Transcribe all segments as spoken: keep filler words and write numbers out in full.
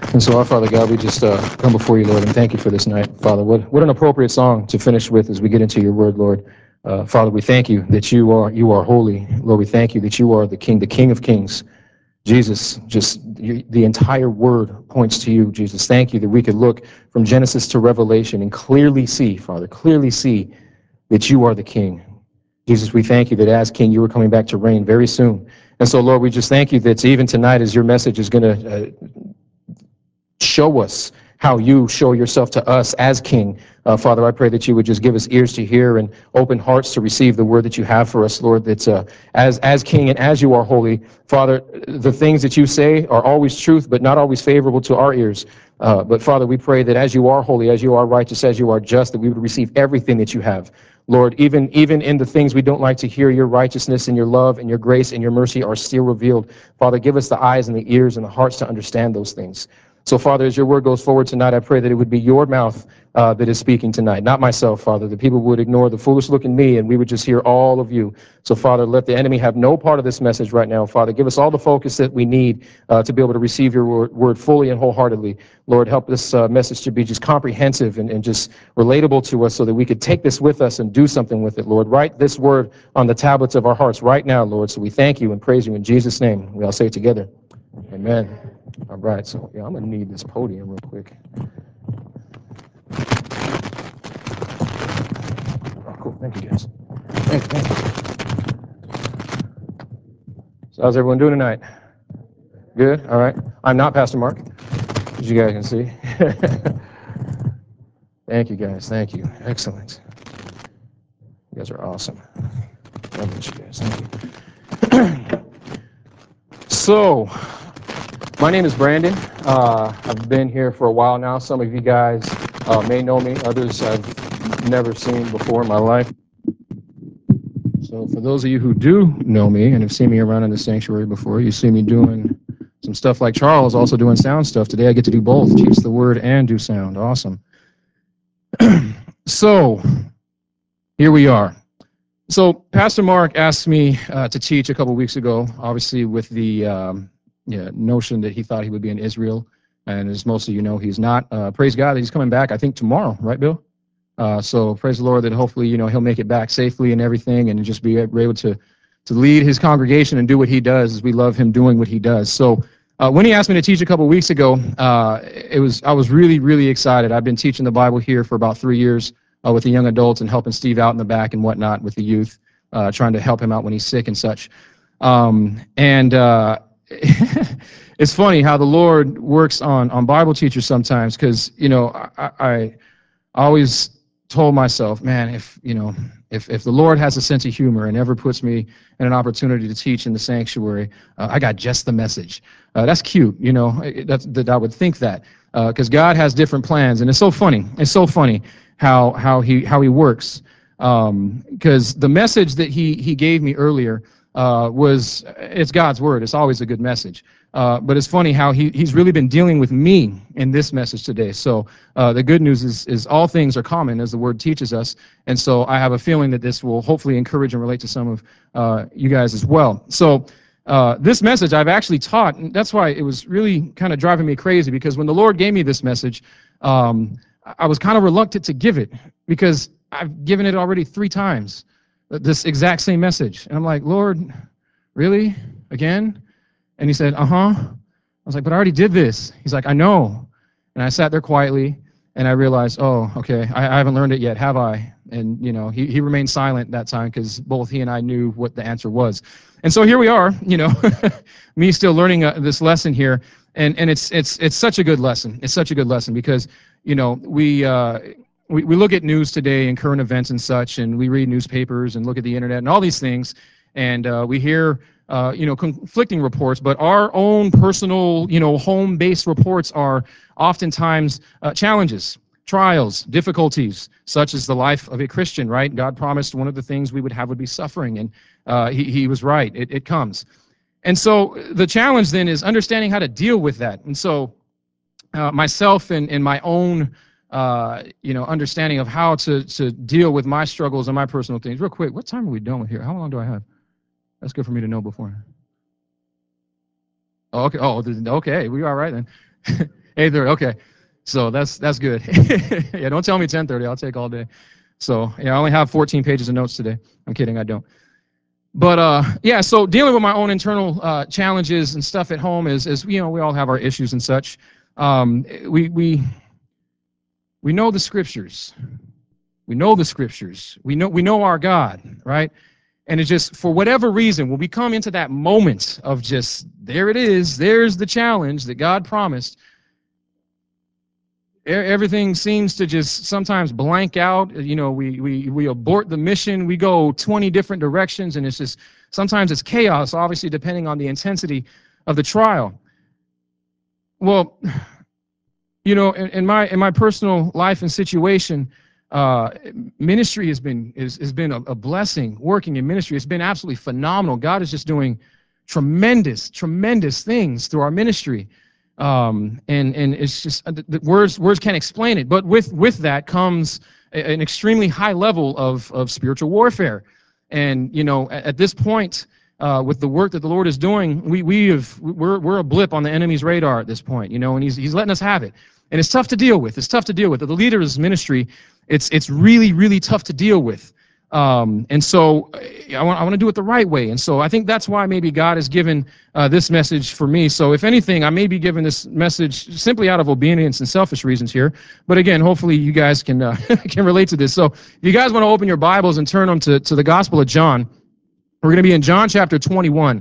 And so, our Father God, we just uh, come before you, Lord, and thank you for this night, Father. What what an appropriate song to finish with as we get into your word, Lord. Uh, Father, we thank you that you are you are holy, Lord. We thank you that you are the King, the King of Kings. Jesus, just you, the entire word points to you, Jesus. Thank you that we could look from Genesis to Revelation and clearly see, Father, clearly see that you are the King. Jesus, we thank you that as King, you are coming back to reign very soon. And so, Lord, we just thank you that even tonight, as your message is going to uh, show us how you show yourself to us as King. Uh, Father, I pray that you would just give us ears to hear and open hearts to receive the word that you have for us, Lord, that uh, as, as King and as you are holy, Father, the things that you say are always truth, but not always favorable to our ears. Uh, but Father, we pray that as you are holy, as you are righteous, as you are just, that we would receive everything that you have. Lord, even, even in the things we don't like to hear, your righteousness and your love and your grace and your mercy are still revealed. Father, give us the eyes and the ears and the hearts to understand those things. So, Father, as your word goes forward tonight, I pray that it would be your mouth uh, that is speaking tonight, not myself, Father. The people would ignore the foolish look in me, and we would just hear all of you. So, Father, let the enemy have no part of this message right now. Father, give us all the focus that we need uh, to be able to receive your word, word fully and wholeheartedly. Lord, help this uh, message to be just comprehensive and, and just relatable to us so that we could take this with us and do something with it, Lord. Write this word on the tablets of our hearts right now, Lord. So we thank you and praise you in Jesus' name. We all say it together. Amen. All right, so yeah, I'm gonna need this podium real quick. Oh, cool. Thank you, guys. Thank you, thank you. So how's everyone doing tonight? Good. All right. I'm not Pastor Mark, as you guys can see. Thank you, guys. Thank you. Excellent. You guys are awesome. God bless you guys. Thank you. So, my name is Brandon. Uh, I've been here for a while now. Some of you guys uh, may know me. Others I've never seen before in my life. So for those of you who do know me and have seen me around in the sanctuary before, you see me doing some stuff like Charles, also doing sound stuff. Today I get to do both, teach the word and do sound. Awesome. So here we are. So Pastor Mark asked me uh, to teach a couple weeks ago, obviously with the um, yeah, notion that he thought he would be in Israel. And as most of you know, he's not. Uh, praise God that he's coming back, I think, tomorrow. Right, Bill? Uh, so praise the Lord that hopefully, you know, he'll make it back safely and everything and just be able to, to lead his congregation and do what he does, as we love him doing what he does. So uh, when he asked me to teach a couple weeks ago, uh, it was I was really, really excited. I've been teaching the Bible here for about three years uh, with the young adults and helping Steve out in the back and whatnot with the youth, uh, trying to help him out when he's sick and such. Um, and uh, it's funny how the Lord works on, on Bible teachers sometimes because, you know, I, I, I always told myself, man, if you know, if if the Lord has a sense of humor and ever puts me in an opportunity to teach in the sanctuary, uh, I got just the message. Uh, that's cute, you know. That's that I would think that because uh, God has different plans, and it's so funny. It's so funny how how he how he works. Because um, the message that he he gave me earlier uh, was it's God's word. It's always a good message. Uh, but it's funny how he, he's really been dealing with me in this message today. So uh, the good news is, is all things are common, as the word teaches us. And so I have a feeling that this will hopefully encourage and relate to some of uh, you guys as well. So uh, this message I've actually taught, and that's why it was really kind of driving me crazy, because when the Lord gave me this message, um, I was kind of reluctant to give it because I've given it already three times, this exact same message. And I'm like, Lord, really? Again? And he said, uh-huh. I was like, but I already did this. He's like, I know. And I sat there quietly, and I realized, oh, okay, I, I haven't learned it yet, have I? And, you know, he, he remained silent that time because both he and I knew what the answer was. And so here we are, you know, me still learning uh, this lesson here. And, and it's, it's, it's such a good lesson. It's such a good lesson because, you know, we, uh, we, we look at news today and current events and such, and we read newspapers and look at the internet and all these things, and uh, we hear Uh, you know, conflicting reports, but our own personal, you know, home-based reports are oftentimes uh, challenges, trials, difficulties, such as the life of a Christian, right? God promised one of the things we would have would be suffering, and uh, he, he was right. It, it comes. And so the challenge then is understanding how to deal with that. And so uh, myself and, and my own, uh, you know, understanding of how to, to deal with my struggles and my personal things. Real quick, what time are we done with here? How long do I have? That's good for me to know before. Oh, okay. Oh, okay. We all right then. eight thirty, okay. So that's that's good. Yeah, don't tell me ten thirty. I'll take all day. So yeah, I only have fourteen pages of notes today. I'm kidding, I don't. But uh, yeah, so dealing with my own internal uh, challenges and stuff at home is, is, you know, we all have our issues and such. Um, we we we know the scriptures. We know the scriptures. We know we know our God, right? And it's just, for whatever reason, when we come into that moment of just, there it is, there's the challenge that God promised, everything seems to just sometimes blank out. You know, we, we, we abort the mission. We go twenty different directions, and it's just, sometimes it's chaos, obviously, depending on the intensity of the trial. Well, you know, in, in my in my personal life and situation, uh, ministry has been is has been a, a blessing. Working in ministry, it's been absolutely phenomenal. God is just doing tremendous, tremendous things through our ministry, um, and and it's just the, the words words can't explain it. But with with that comes a, an extremely high level of of spiritual warfare, and you know, at, at this point. Uh, with the work that the Lord is doing, we we have we're we're a blip on the enemy's radar at this point, you know, and he's he's letting us have it, and it's tough to deal with. It's tough to deal with. The leader's ministry, it's it's really really tough to deal with, um, and so I want I want to do it the right way, and so I think that's why maybe God has given uh, this message for me. So if anything, I may be giving this message simply out of obedience and selfish reasons here, but again, hopefully you guys can uh, can relate to this. So if you guys want to open your Bibles and turn them to to the Gospel of John. We're going to be in John chapter twenty-one,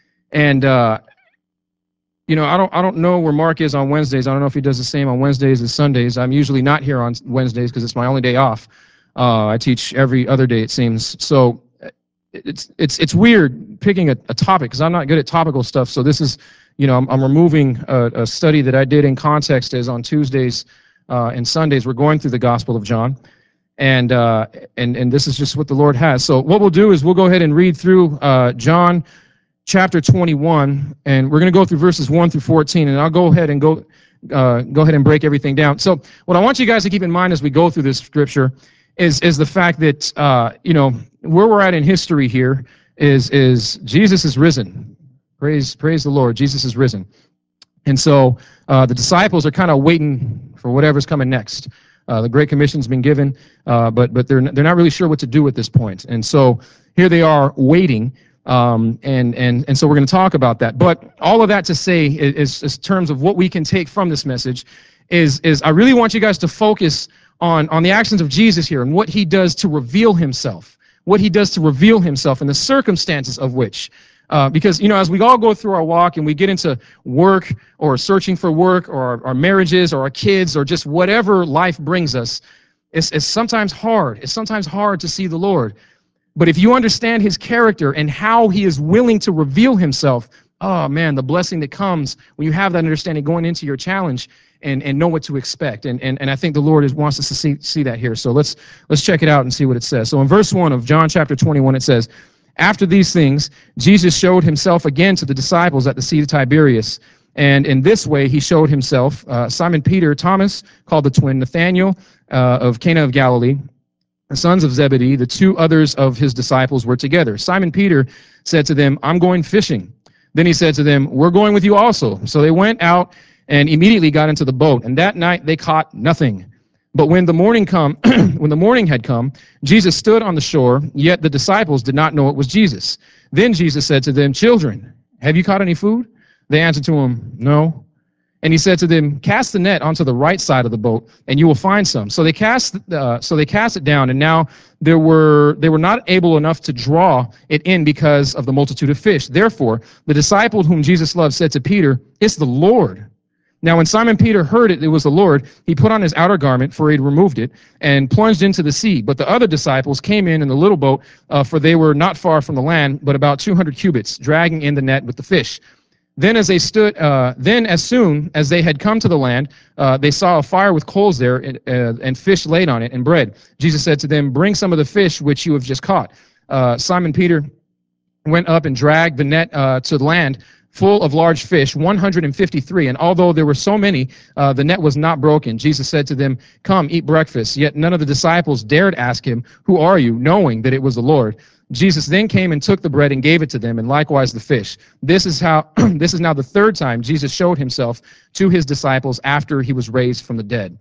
and uh, you know, I don't I don't know where Mark is on Wednesdays. I don't know if he does the same on Wednesdays as Sundays. I'm usually not here on Wednesdays because it's my only day off. Uh, I teach every other day, it seems. So it's it's it's weird picking a, a topic because I'm not good at topical stuff. So this is, you know, I'm, I'm removing a, a study that I did in context as on Tuesdays uh, and Sundays. We're going through the Gospel of John. And, uh, and and this is just what the Lord has. So what we'll do is we'll go ahead and read through uh, John chapter twenty-one, and we're going to go through verses one through fourteen, and I'll go ahead and go uh, go ahead and break everything down. So what I want you guys to keep in mind as we go through this scripture is is the fact that uh, you know, where we're at in history here is is Jesus is risen. Praise praise the Lord. Jesus is risen. And so uh, the disciples are kind of waiting for whatever's coming next. Uh, the Great Commission's been given, uh, but but they're they're not really sure what to do at this point. And so here they are waiting, um, and and and so we're going to talk about that. But all of that to say is, is terms of what we can take from this message is is I really want you guys to focus on on the actions of Jesus here and what he does to reveal himself, what he does to reveal himself, and the circumstances of which. Uh, because, you know, as we all go through our walk and we get into work or searching for work or our, our marriages or our kids or just whatever life brings us, it's, it's sometimes hard. It's sometimes hard to see the Lord. But if you understand his character and how he is willing to reveal himself, oh, man, the blessing that comes when you have that understanding going into your challenge and, and know what to expect. And, and, and I think the Lord is, wants us to see, see that here. So let's, let's check it out and see what it says. So in verse one of John chapter twenty-one, it says, after these things, Jesus showed himself again to the disciples at the Sea of Tiberias. And in this way, he showed himself, uh, Simon Peter, Thomas, called the twin, Nathanael uh, of Cana of Galilee, the sons of Zebedee, the two others of his disciples were together. Simon Peter said to them, I'm going fishing. Then he said to them, we're going with you also. So they went out and immediately got into the boat. And that night they caught nothing. But when the morning come, when the morning had come, Jesus stood on the shore, yet the disciples did not know it was Jesus. Then Jesus said to them, children, have you caught any food? They answered to him, no. And he said to them, cast the net onto the right side of the boat, and you will find some. So they cast, uh, so they cast it down, and now there were they were not able enough to draw it in because of the multitude of fish. Therefore, the disciple whom Jesus loved said to Peter, it's the Lord. Now, when Simon Peter heard it, it was the Lord, he put on his outer garment, for he had removed it, and plunged into the sea. But the other disciples came in in the little boat, uh, for they were not far from the land, but about two hundred cubits, dragging in the net with the fish. Then as they stood, uh, then as soon as they had come to the land, uh, they saw a fire with coals there, and, uh, and fish laid on it, and bread. Jesus said to them, bring some of the fish which you have just caught. Uh, Simon Peter went up and dragged the net uh, to the land, full of large fish, one hundred fifty-three. And although there were so many, uh, the net was not broken. Jesus said to them, come, eat breakfast. Yet none of the disciples dared ask him, who are you, knowing that it was the Lord. Jesus then came and took the bread and gave it to them, and likewise the fish. This is how this is now the third time Jesus showed himself to his disciples after he was raised from the dead.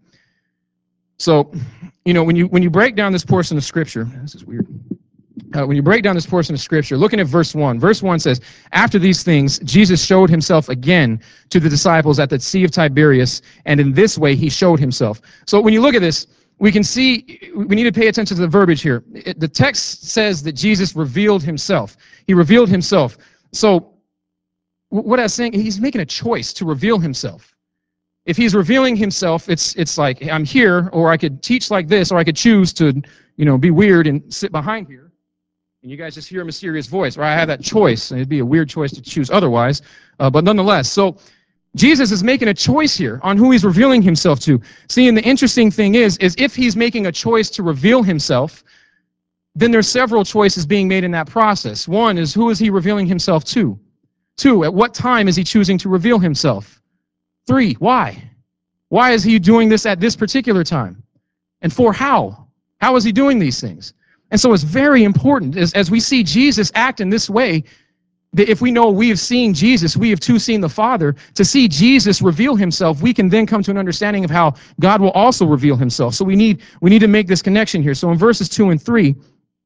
So, you know, when you when you break down this portion of Scripture, this is weird. Uh, when you break down this portion of Scripture, looking at verse one, verse one says, after these things, Jesus showed himself again to the disciples at the Sea of Tiberias, and in this way he showed himself. So when you look at this, we can see, we need to pay attention to the verbiage here. It, the text says that Jesus revealed himself. He revealed himself. So what I was saying, he's making a choice to reveal himself. If he's revealing himself, it's it's like, I'm here, or I could teach like this, or I could choose to, you know, be weird and sit behind here. And you guys just hear a mysterious voice, or I have that choice, and it'd be a weird choice to choose otherwise, uh, but nonetheless. So Jesus is making a choice here on who he's revealing himself to. See, and the interesting thing is, is if he's making a choice to reveal himself, then there's several choices being made in that process. One is, who is he revealing himself to? Two, at what time is he choosing to reveal himself? Three, why? Why is he doing this at this particular time? And four, how? How is he doing these things? And so it's very important, as, as we see Jesus act in this way, that if we know we have seen Jesus, we have too seen the Father, to see Jesus reveal himself, we can then come to an understanding of how God will also reveal himself. So we need, we need to make this connection here. So in verses two and three,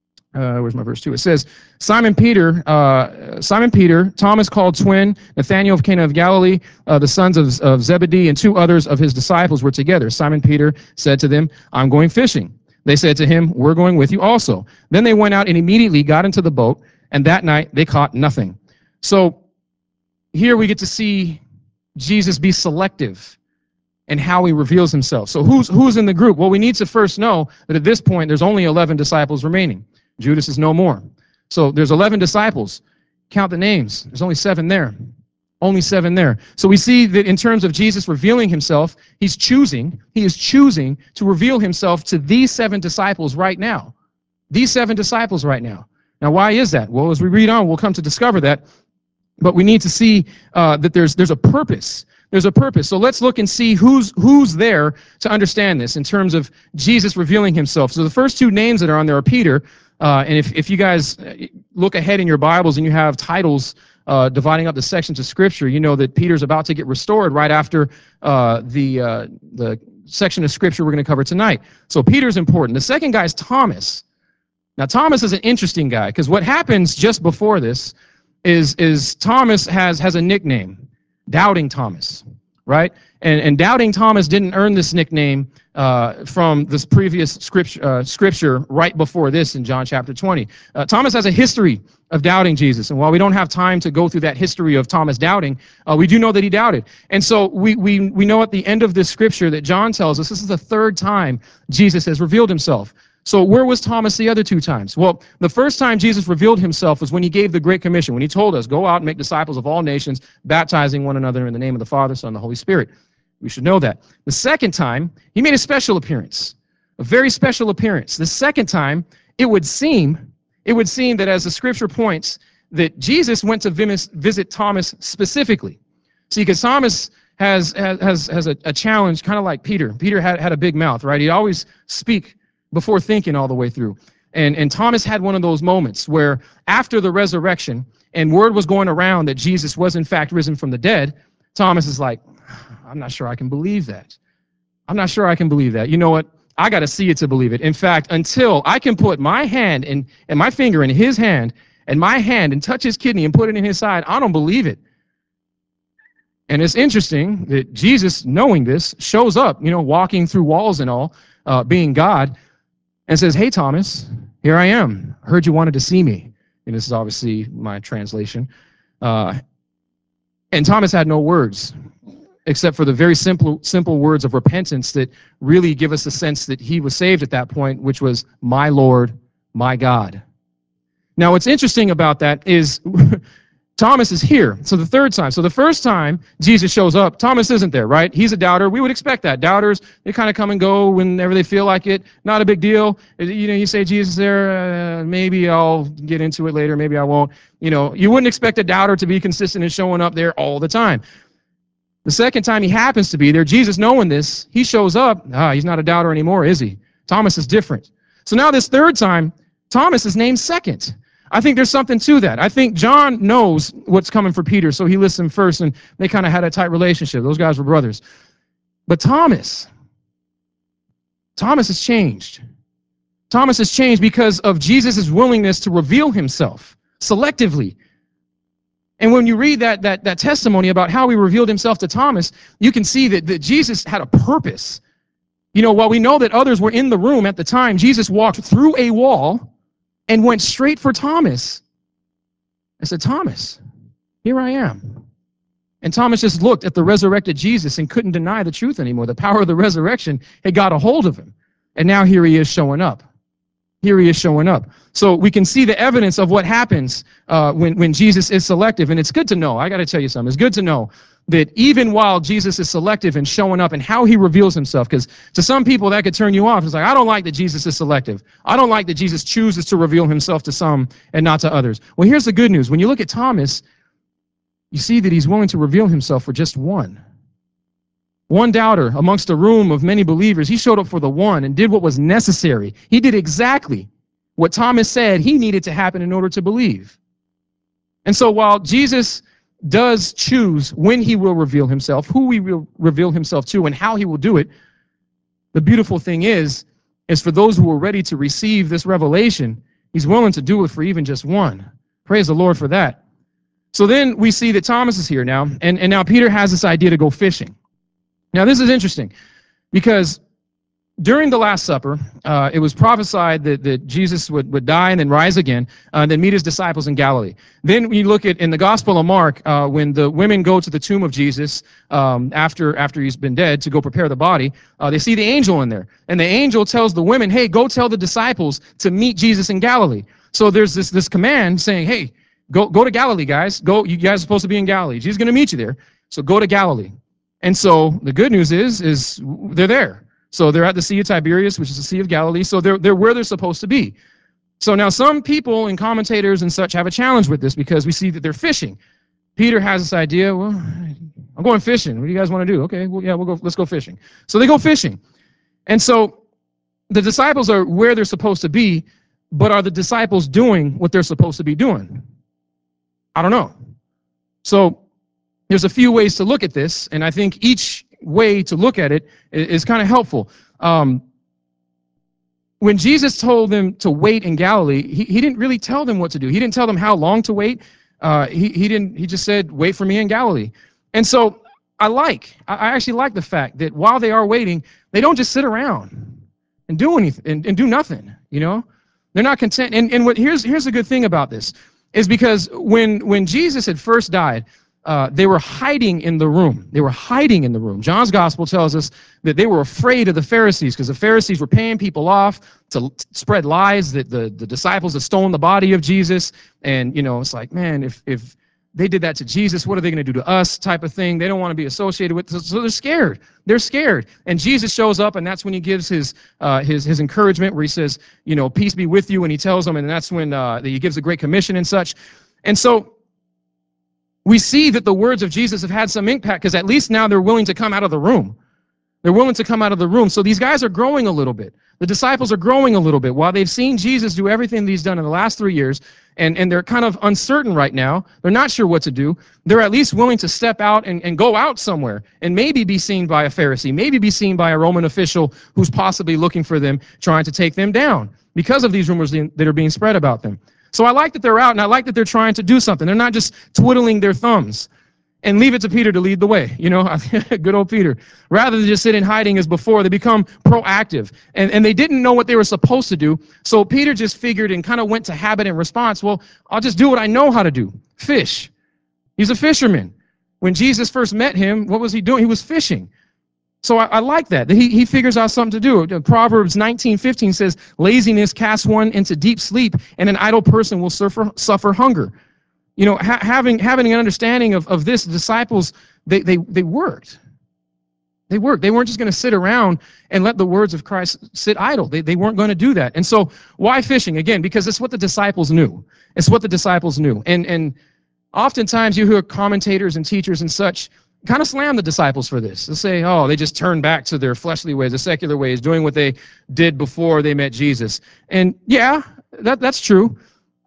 Uh, where's my verse two? It says, Simon Peter, uh, Simon Peter, Thomas called twin, Nathanael of Cana of Galilee, uh, the sons of, of Zebedee, and two others of his disciples were together. Simon Peter said to them, I'm going fishing. They said to him, we're going with you also. Then they went out and immediately got into the boat, and that night they caught nothing. So here we get to see Jesus be selective and how he reveals himself. So who's, who's in the group? Well, we need to first know that at this point there's only eleven disciples remaining. Judas is no more. So there's eleven disciples. Count the names. There's only seven there. Only seven there. So we see that in terms of Jesus revealing himself, he's choosing, he is choosing to reveal himself to these seven disciples right now. These seven disciples right now. Now, why is that? Well, as we read on, we'll come to discover that. But we need to see uh, that there's there's a purpose. There's a purpose. So let's look and see who's who's there to understand this in terms of Jesus revealing himself. So the first two names that are on there are Peter. Uh, and if, if you guys look ahead in your Bibles and you have titles uh, dividing up the sections of Scripture, you know that Peter's about to get restored right after uh, the, uh, the section of Scripture we're going to cover tonight. So Peter's important. The second guy is Thomas. Now, Thomas is an interesting guy because what happens just before this is, is Thomas has, has a nickname, Doubting Thomas, right? And, and Doubting Thomas didn't earn this nickname uh, from this previous scripture, uh, scripture right before this in John chapter twenty. Uh, Thomas has a history of doubting Jesus. And while we don't have time to go through that history of Thomas doubting, uh, we do know that he doubted. And so we, we, we know at the end of this scripture that John tells us this is the third time Jesus has revealed himself. So where was Thomas the other two times? Well, the first time Jesus revealed himself was when he gave the Great Commission, when he told us, go out and make disciples of all nations, baptizing one another in the name of the Father, Son, and the Holy Spirit. We should know that. The second time, he made a special appearance, a very special appearance. The second time, it would seem, it would seem that as the scripture points, that Jesus went to visit Thomas specifically. See, because Thomas has, has, has a, a challenge, kind of like Peter. Peter had, had a big mouth, right? He'd always speak before thinking all the way through. And, and Thomas had one of those moments where after the resurrection and word was going around that Jesus was in fact risen from the dead, Thomas is like, I'm not sure I can believe that. I'm not sure I can believe that. You know what? I got to see it to believe it. In fact, until I can put my hand in, and my finger in his hand and my hand and touch his kidney and put it in his side, I don't believe it. And it's interesting that Jesus, knowing this, shows up, you know, walking through walls and all, uh, being God, and says, hey, Thomas, here I am. I heard you wanted to see me. And this is obviously my translation. Uh, and Thomas had no words, except for the very simple simple words of repentance that really give us a sense that he was saved at that point, which was, my Lord, my God. Now, what's interesting about that is Thomas is here. So the third time. So the first time Jesus shows up, Thomas isn't there, right? He's a doubter. We would expect that. Doubters, they kind of come and go whenever they feel like it. Not a big deal. You know, you say, Jesus there, uh, maybe I'll get into it later, maybe I won't. You know, you wouldn't expect a doubter to be consistent in showing up there all the time. The second time he happens to be there, Jesus knowing this, he shows up. Ah, he's not a doubter anymore, is he? Thomas is different. So now this third time, Thomas is named second. I think there's something to that. I think John knows what's coming for Peter, so he listened first, and they kind of had a tight relationship. Those guys were brothers. But Thomas, Thomas has changed. Thomas has changed because of Jesus' willingness to reveal himself selectively. And when you read that, that, that testimony about how he revealed himself to Thomas, you can see that, that Jesus had a purpose. You know, while we know that others were in the room at the time, Jesus walked through a wall and went straight for Thomas. I said, Thomas, here I am. And Thomas just looked at the resurrected Jesus and couldn't deny the truth anymore. The power of the resurrection had got a hold of him. And now here he is showing up. Here he is showing up. So we can see the evidence of what happens uh, when, when Jesus is selective. And it's good to know, I got to tell you something, it's good to know that even while Jesus is selective and showing up and how he reveals himself, because to some people that could turn you off. It's like, I don't like that Jesus is selective. I don't like that Jesus chooses to reveal himself to some and not to others. Well, here's the good news. When you look at Thomas, you see that he's willing to reveal himself for just one. One doubter amongst a room of many believers, he showed up for the one and did what was necessary. He did exactly what Thomas said he needed to happen in order to believe. And so while Jesus does choose when he will reveal himself, who he will reveal himself to, and how he will do it, the beautiful thing is, is for those who are ready to receive this revelation, he's willing to do it for even just one. Praise the Lord for that. So then we see that Thomas is here now, and, and now Peter has this idea to go fishing. Now, this is interesting because during the Last Supper, uh, it was prophesied that, that Jesus would, would die and then rise again, uh, and then meet his disciples in Galilee. Then we look at, in the Gospel of Mark, uh, when the women go to the tomb of Jesus um, after, after he's been dead to go prepare the body, uh, they see the angel in there. And the angel tells the women, hey, go tell the disciples to meet Jesus in Galilee. So there's this, this command saying, hey, go, go to Galilee, guys. Go, you guys are supposed to be in Galilee. Jesus is going to meet you there. So go to Galilee. And so the good news is, is they're there. So they're at the Sea of Tiberias, which is the Sea of Galilee. So they're, they're where they're supposed to be. So now some people and commentators and such have a challenge with this because we see that they're fishing. Peter has this idea, well, I'm going fishing. What do you guys want to do? Okay, well, yeah, we'll go, let's go fishing. So they go fishing. And so the disciples are where they're supposed to be, but are the disciples doing what they're supposed to be doing? I don't know. So there's a few ways to look at this, and I think each way to look at it is, is kind of helpful. Um, when Jesus told them to wait in Galilee, he, he didn't really tell them what to do. He didn't tell them how long to wait. Uh, he, he didn't. He just said, wait for me in Galilee. And so I like, I actually like the fact that while they are waiting, they don't just sit around and do anything and, and do nothing, you know? They're not content. And, and what here's, here's the good thing about this is because when, when Jesus had first died, Uh, they were hiding in the room. They were hiding in the room. John's gospel tells us that they were afraid of the Pharisees because the Pharisees were paying people off to l- spread lies that the, the disciples had stolen the body of Jesus. And, you know, it's like, man, if, if they did that to Jesus, what are they going to do to us type of thing? They don't want to be associated with this. So they're scared. They're scared. And Jesus shows up, and that's when he gives his, uh, his, his encouragement where he says, you know, peace be with you. And he tells them, and that's when uh, he gives a great commission and such. And so we see that the words of Jesus have had some impact because at least now they're willing to come out of the room. They're willing to come out of the room. So these guys are growing a little bit. The disciples are growing a little bit. While they've seen Jesus do everything that he's done in the last three years, and, and they're kind of uncertain right now, they're not sure what to do, they're at least willing to step out and, and go out somewhere and maybe be seen by a Pharisee, maybe be seen by a Roman official who's possibly looking for them, trying to take them down because of these rumors that are being spread about them. So I like that they're out, and I like that they're trying to do something. They're not just twiddling their thumbs. And leave it to Peter to lead the way, you know, good old Peter. Rather than just sit in hiding as before, they become proactive. And, and they didn't know what they were supposed to do, so Peter just figured and kind of went to habit and response. Well, I'll just do what I know how to do, fish. He's a fisherman. When Jesus first met him, what was he doing? He was fishing. So I, I like that, that he, he figures out something to do. Proverbs nineteen fifteen says, laziness casts one into deep sleep, and an idle person will suffer, suffer hunger. You know, ha- having having an understanding of, of this, the disciples, they, they, they worked. They worked. They weren't just going to sit around and let the words of Christ sit idle. They, they weren't going to do that. And so why fishing? Again, because it's what the disciples knew. It's what the disciples knew. And, and oftentimes you hear commentators and teachers and such kind of slam the disciples for this. They'll say, oh, they just turned back to their fleshly ways, the secular ways, doing what they did before they met Jesus. And yeah, that, that's true.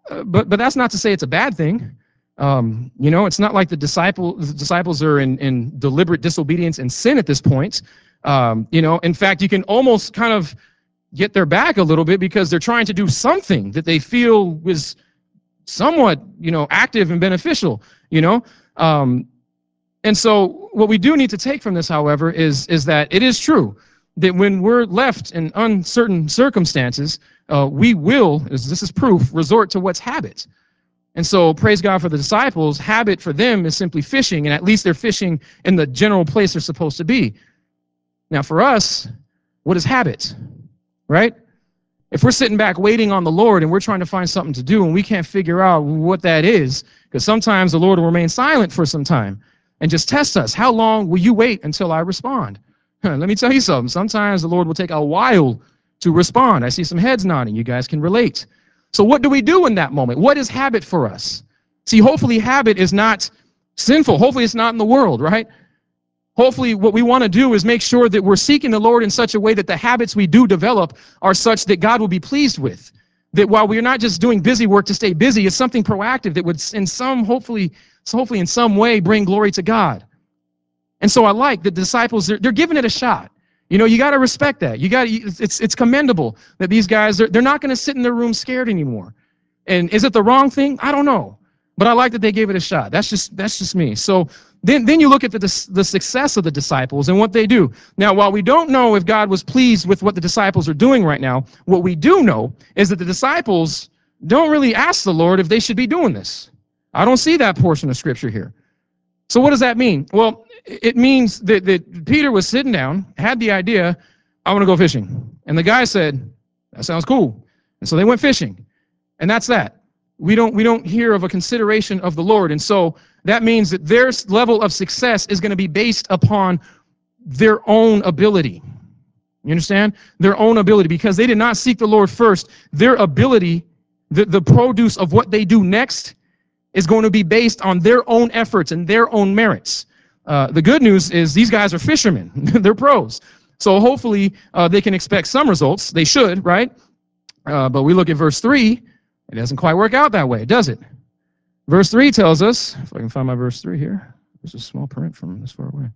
Uh, but but that's not to say it's a bad thing. Um, you know, it's not like the disciple the disciples are in, in deliberate disobedience and sin at this point. Um, you know, in fact, you can almost kind of get their back a little bit because they're trying to do something that they feel was somewhat, you know, active and beneficial, you know. Um, and so what we do need to take from this, however, is, is that it is true that when we're left in uncertain circumstances, uh, we will, as this is proof, resort to what's habit. And so praise God for the disciples. Habit for them is simply fishing, and at least they're fishing in the general place they're supposed to be. Now for us, what is habit, right? If we're sitting back waiting on the Lord and we're trying to find something to do and we can't figure out what that is, because sometimes the Lord will remain silent for some time and just test us. How long will you wait until I respond? Let me tell you something. Sometimes the Lord will take a while to respond. I see some heads nodding. You guys can relate. So what do we do in that moment? What is habit for us? See, hopefully habit is not sinful. Hopefully it's not in the world, right? Hopefully what we want to do is make sure that we're seeking the Lord in such a way that the habits we do develop are such that God will be pleased with. That while we're not just doing busy work to stay busy, it's something proactive that would in some, hopefully, hopefully in some way bring glory to God. And so I like the disciples, they're, they're giving it a shot. You know, you got to respect that. You got it's it's commendable that these guys, they're, they're not going to sit in their room scared anymore. And is it the wrong thing? I don't know. But I like that they gave it a shot. That's just that's just me. So then, then you look at the, the success of the disciples and what they do. Now, while we don't know if God was pleased with what the disciples are doing right now, what we do know is that the disciples don't really ask the Lord if they should be doing this. I don't see that portion of Scripture here. So what does that mean? Well, it means that, that Peter was sitting down, had the idea, I want to go fishing. And the guy said, that sounds cool. And so they went fishing. And that's that. We don't, we don't hear of a consideration of the Lord. And so that means that their level of success is going to be based upon their own ability. You understand? Their own ability, because they did not seek the Lord first. Their ability, the, the produce of what they do next is going to be based on their own efforts and their own merits. Uh, the good news is these guys are fishermen. They're pros. So hopefully uh, they can expect some results. They should, right? Uh, but we look at verse three. It doesn't quite work out that way, does it? Verse three tells us, if I can find my verse three here. There's a small print from this far away.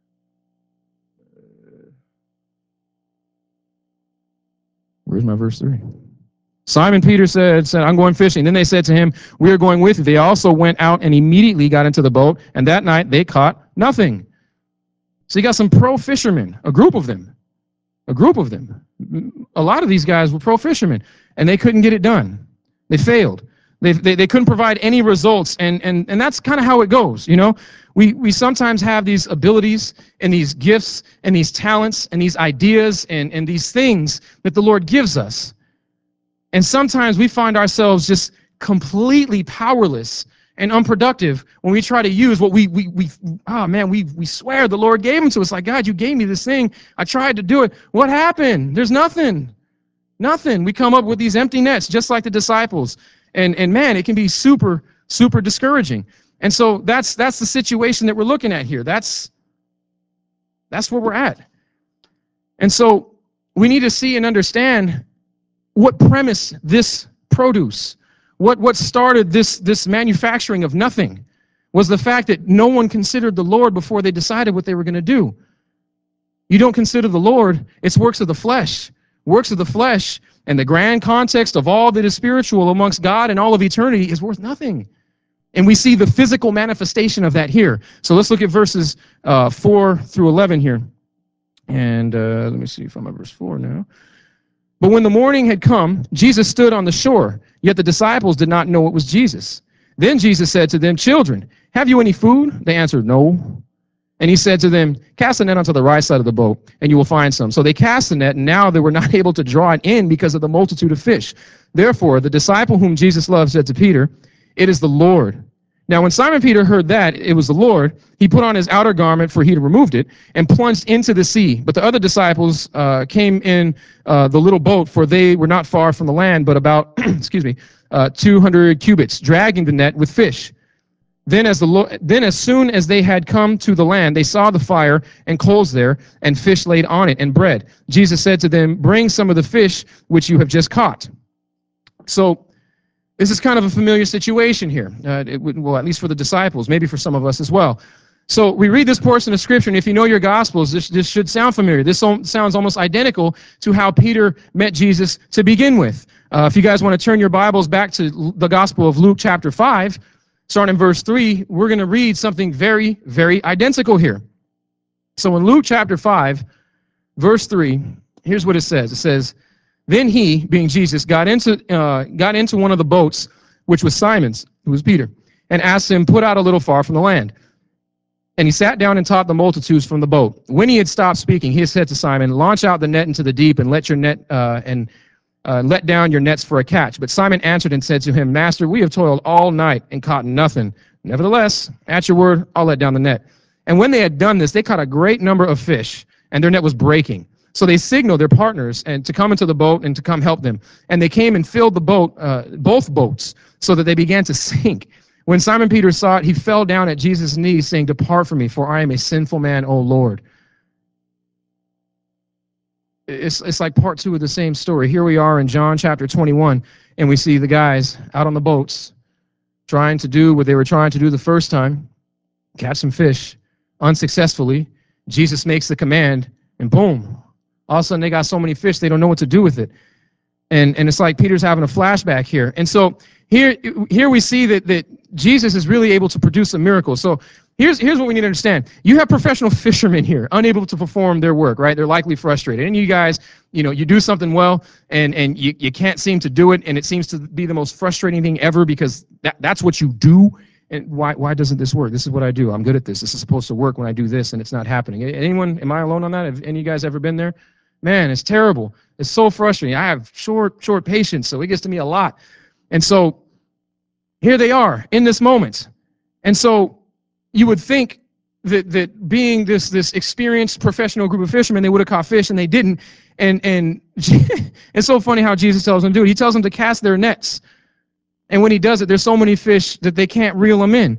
Where's my verse three? Simon Peter said, said, I'm going fishing. Then they said to him, we are going with you. They also went out and immediately got into the boat, and that night they caught nothing. So you got some pro fishermen, a group of them, a group of them. A lot of these guys were pro fishermen, and they couldn't get it done. They failed. They, they, they couldn't provide any results, and, and, and that's kind of how it goes, you know? We, we sometimes have these abilities and these gifts and these talents and these ideas and, and these things that the Lord gives us. And sometimes we find ourselves just completely powerless and unproductive when we try to use what we, we, we oh man, we, we swear the Lord gave them to us. Like, God, you gave me this thing. I tried to do it. What happened? There's nothing. Nothing. We come up with these empty nets, just like the disciples. And, and man, it can be super, super discouraging. And so that's, that's the situation that we're looking at here. That's, that's where we're at. And so we need to see and understand what premise this produce, what, what started this, this manufacturing of nothing, was the fact that no one considered the Lord before they decided what they were going to do. You don't consider the Lord, it's works of the flesh. Works of the flesh and the grand context of all that is spiritual amongst God and all of eternity is worth nothing. And we see the physical manifestation of that here. So let's look at verses uh, four through eleven here. And uh, let me see if I'm at verse four now. But when the morning had come, Jesus stood on the shore, yet the disciples did not know it was Jesus. Then Jesus said to them, children, have you any food? They answered, no. And he said to them, cast the net onto the right side of the boat, and you will find some. So they cast the net, and now they were not able to draw it in because of the multitude of fish. Therefore, the disciple whom Jesus loved said to Peter, it is the Lord. Now, when Simon Peter heard that it was the Lord, he put on his outer garment, for he had removed it, and plunged into the sea. But the other disciples uh, came in uh, the little boat, for they were not far from the land, but about, excuse me, uh, two hundred cubits, dragging the net with fish. Then as, the, then as soon as they had come to the land, they saw the fire and coals there, and fish laid on it, and bread. Jesus said to them, bring some of the fish which you have just caught. So This is kind of a familiar situation here, uh, it would, well, at least for the disciples, maybe for some of us as well. So we read this portion of Scripture, and if you know your Gospels, this, this should sound familiar. This sounds almost identical to how Peter met Jesus to begin with. Uh, if you guys want to turn your Bibles back to the Gospel of Luke chapter five, starting in verse three, we're going to read something very, very identical here. So in Luke chapter five, verse three, here's what it says. It says, "Then he," being Jesus, got into uh, got into one of the boats, which was Simon's, who was Peter, and asked him, put out a little far from the land. And he sat down and taught the multitudes from the boat. When he had stopped speaking, he said to Simon, launch out the net into the deep and let your net uh, and uh, let down your nets for a catch. But Simon answered and said to him, Master, we have toiled all night and caught nothing. Nevertheless, at your word, I'll let down the net. And when they had done this, they caught a great number of fish, and their net was breaking. So they signaled their partners and to come into the boat and to come help them. And they came and filled the boat, uh, both boats, so that they began to sink. When Simon Peter saw it, he fell down at Jesus' knees, saying, depart from me, for I am a sinful man, O Lord. It's, it's like part two of the same story. Here we are in John chapter twenty-one, and we see the guys out on the boats trying to do what they were trying to do the first time, catch some fish, unsuccessfully. Jesus makes the command, and boom, all of a sudden they got so many fish they don't know what to do with it. And, and it's like Peter's having a flashback here. And so here, here we see that, that Jesus is really able to produce a miracle. So here's, here's what we need to understand. You have professional fishermen here, unable to perform their work, right? They're likely frustrated. And you guys, you know, you do something well and, and you, you can't seem to do it. And it seems to be the most frustrating thing ever because that, that's what you do. And why, why doesn't this work? This is what I do. I'm good at this. This is supposed to work when I do this and it's not happening. Anyone, am I alone on that? Have any of you guys ever been there? Man, it's terrible. It's so frustrating. I have short, short patience, so it gets to me a lot. And so here they are in this moment. And so you would think that that being this this experienced professional group of fishermen, they would have caught fish, and they didn't. And and it's so funny how Jesus tells them to do it. He tells them to cast their nets. And when he does it, there's so many fish that they can't reel them in.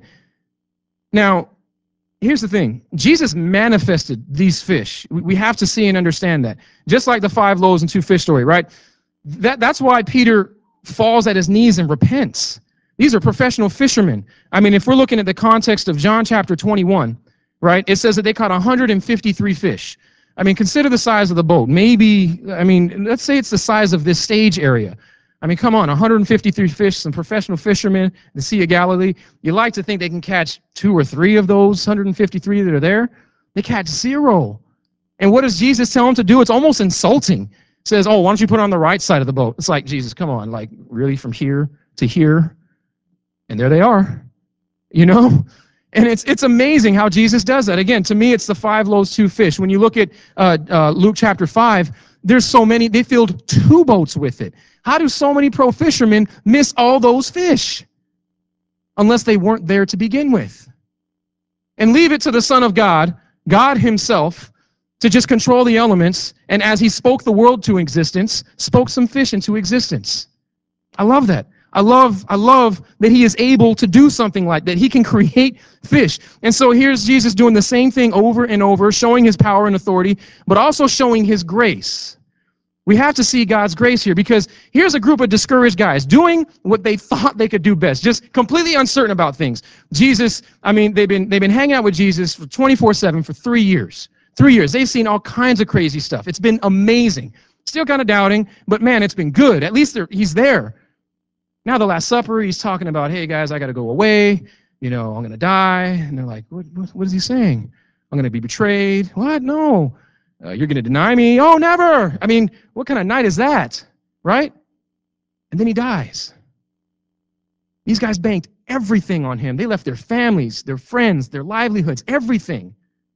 Now, here's the thing. Jesus manifested these fish. We have to see and understand that. Just like the five loaves and two fish story, right? That, that's why Peter falls at his knees and repents. These are professional fishermen. I mean, if we're looking at the context of John chapter twenty-one, right, it says that they caught one hundred fifty-three fish. I mean, consider the size of the boat. Maybe, I mean, let's say it's the size of this stage area. I mean, come on, one hundred fifty-three fish, some professional fishermen, the Sea of Galilee. You like to think they can catch two or three of those one hundred fifty-three that are there. They catch zero. And what does Jesus tell them to do? It's almost insulting. It says, oh, why don't you put it on the right side of the boat? It's like, Jesus, come on, like really from here to here? And there they are, you know? And it's it's amazing how Jesus does that. Again, to me, it's the five loaves, two fish. When you look at uh, uh, Luke chapter five, there's so many, they filled two boats with it. How do so many pro fishermen miss all those fish? Unless they weren't there to begin with. And leave it to the Son of God, God himself, to just control the elements, and as he spoke the world to existence, spoke some fish into existence. I love that. I love, I love that he is able to do something like that. He can create fish. And so here's Jesus doing the same thing over and over, showing his power and authority, but also showing his grace. We have to see God's grace here, because here's a group of discouraged guys doing what they thought they could do best, just completely uncertain about things. Jesus, I mean, they've been, they've been hanging out with Jesus for twenty-four seven for three years. Three years. They've seen all kinds of crazy stuff. It's been amazing. Still kind of doubting, but man, it's been good. At least he's there. Now the Last Supper, he's talking about, hey guys, I got to go away. You know, I'm going to die. And they're like, what, what, what is he saying? I'm going to be betrayed. What? No. Uh, you're going to deny me? Oh, never. I mean, what kind of night is that? Right? And then he dies. These guys banked everything on him. They left their families, their friends, their livelihoods, everything.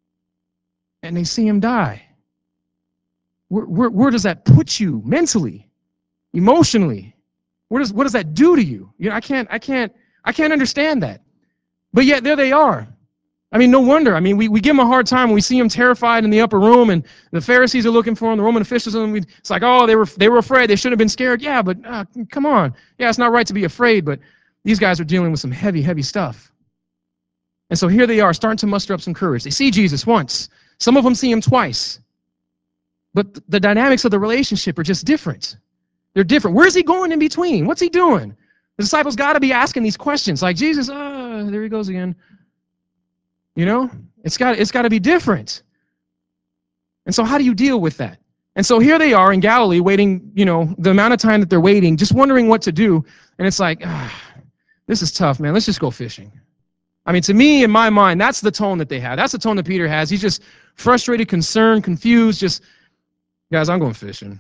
And they see him die. Where, where, where does that put you mentally, emotionally? What does, what does that do to you? You know, I can't, I can't, I can't understand that. But yet there they are. I mean, no wonder. I mean, we, we give them a hard time when we see them terrified in the upper room, and the Pharisees are looking for them, the Roman officials, and we, it's like, oh, they were they were afraid. They should have been scared. Yeah, but uh, come on. Yeah, it's not right to be afraid, but these guys are dealing with some heavy, heavy stuff. And so here they are, starting to muster up some courage. They see Jesus once. Some of them see him twice. But the dynamics of the relationship are just different. They're different. Where's he going in between? What's he doing? The disciples got to be asking these questions like, Jesus, uh, there he goes again. You know, it's got, it's got to be different. And so how do you deal with that? And so here they are in Galilee waiting, you know, the amount of time that they're waiting, just wondering what to do. And it's like, ah, this is tough, man. Let's just go fishing. I mean, to me, in my mind, that's the tone that they have. That's the tone that Peter has. He's just frustrated, concerned, confused, just, guys, I'm going fishing.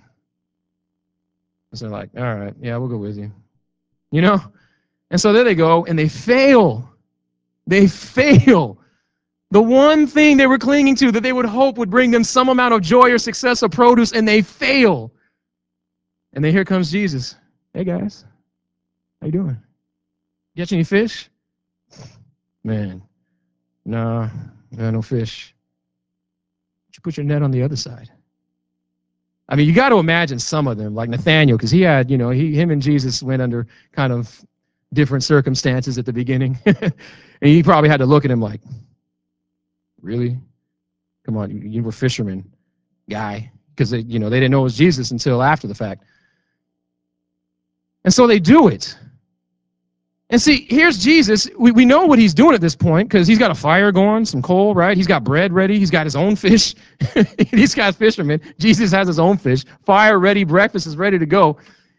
So they're like, all right, yeah, we'll go with you. You know? And so there they go, and they fail. They fail. The one thing they were clinging to that they would hope would bring them some amount of joy or success or produce, and they fail. And then here comes Jesus. Hey, guys. How you doing? Catch any fish? Man, nah, nah, no fish. You put your net on the other side. I mean, you got to imagine some of them, like Nathaniel, because he had, you know, he, him and Jesus went under kind of different circumstances at the beginning. And he probably had to look at him like, really? Come on, you, you were fisherman guy. Because, you know, they didn't know it was Jesus until after the fact. And so they do it. And see, here's Jesus. We, we know what he's doing at this point because he's got a fire going, some coal, right? He's got bread ready. He's got his own fish. These guys fishermen. Jesus has his own fish. Fire ready. Breakfast is ready to go.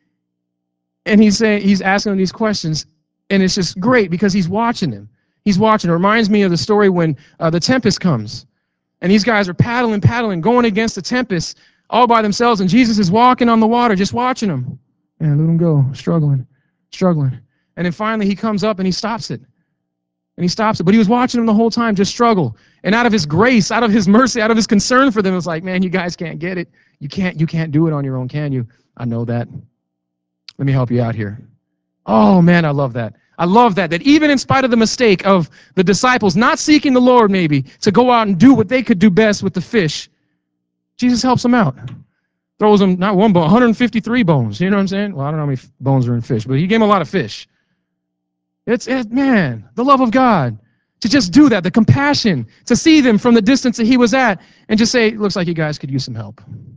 And he's saying, he's asking them these questions. And it's just great because he's watching them. He's watching. It reminds me of the story when uh, the tempest comes. And these guys are paddling, paddling, going against the tempest all by themselves. And Jesus is walking on the water, just watching them. And let them go, struggling, struggling. And then finally he comes up and he stops it. And he stops it. But he was watching them the whole time just struggle. And out of his grace, out of his mercy, out of his concern for them, it's like, man, you guys can't get it. You can't, you can't do it on your own, can you? I know that. Let me help you out here. Oh, man, I love that. I love that, that even in spite of the mistake of the disciples not seeking the Lord maybe to go out and do what they could do best with the fish, Jesus helps them out. Throws them, not one bone, one hundred fifty-three bones. You know what I'm saying? Well, I don't know how many bones are in fish, but he gave them a lot of fish. It's, it, man, the love of God. To just do that, the compassion, to see them from the distance that he was at and just say, looks like you guys could use some help.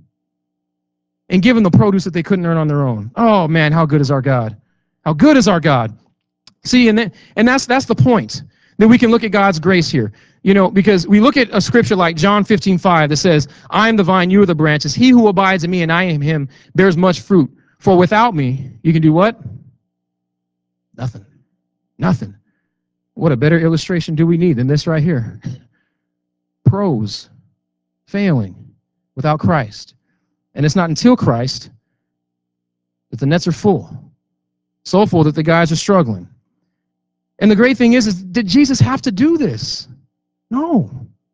And give them the produce that they couldn't earn on their own. Oh, man, how good is our God? How good is our God? See, and, then, and that's, that's the point, that we can look at God's grace here. You know, because we look at a scripture like John fifteen five that says, I am the vine, you are the branches. He who abides in me and I am him bears much fruit. For without me, you can do what? Nothing. Nothing. What a better illustration do we need than this right here? Pros. Failing without Christ. And it's not until Christ that the nets are full. So full that the guys are struggling. And the great thing is, is did Jesus have to do this? No.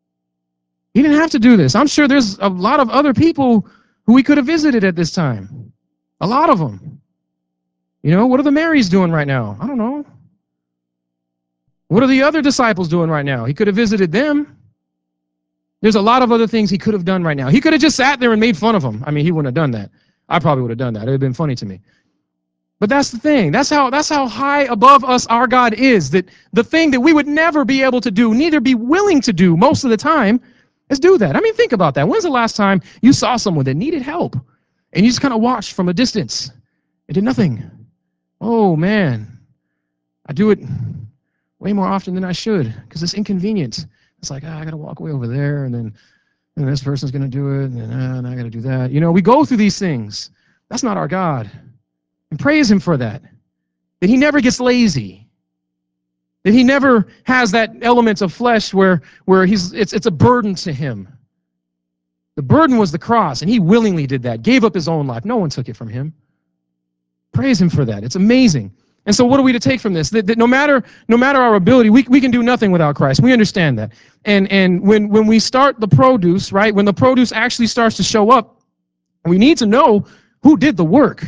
He didn't have to do this. I'm sure there's a lot of other people who we could have visited at this time. A lot of them. You know, what are the Marys doing right now? I don't know. What are the other disciples doing right now? He could have visited them. There's a lot of other things he could have done right now. He could have just sat there and made fun of them. I mean, he wouldn't have done that. I probably would have done that. It would have been funny to me. But that's the thing. That's how, that's how high above us our God is, that the thing that we would never be able to do, neither be willing to do most of the time, is do that. I mean, think about that. When's the last time you saw someone that needed help and you just kind of watched from a distance and did nothing? Oh, man. I do it way more often than I should because it's inconvenient. It's like, oh, I got to walk way over there, and then and this person's going to do it, and then uh, and I got to do that. You know, we go through these things. That's not our God. And praise him for that. That he never gets lazy. That he never has that element of flesh where, where he's it's, it's a burden to him. The burden was the cross, and he willingly did that, gave up his own life. No one took it from him. Praise him for that. It's amazing. And so what are we to take from this? That, that no matter no matter our ability, we, we can do nothing without Christ. We understand that. And, and when, when we start the produce, right, when the produce actually starts to show up, we need to know who did the work.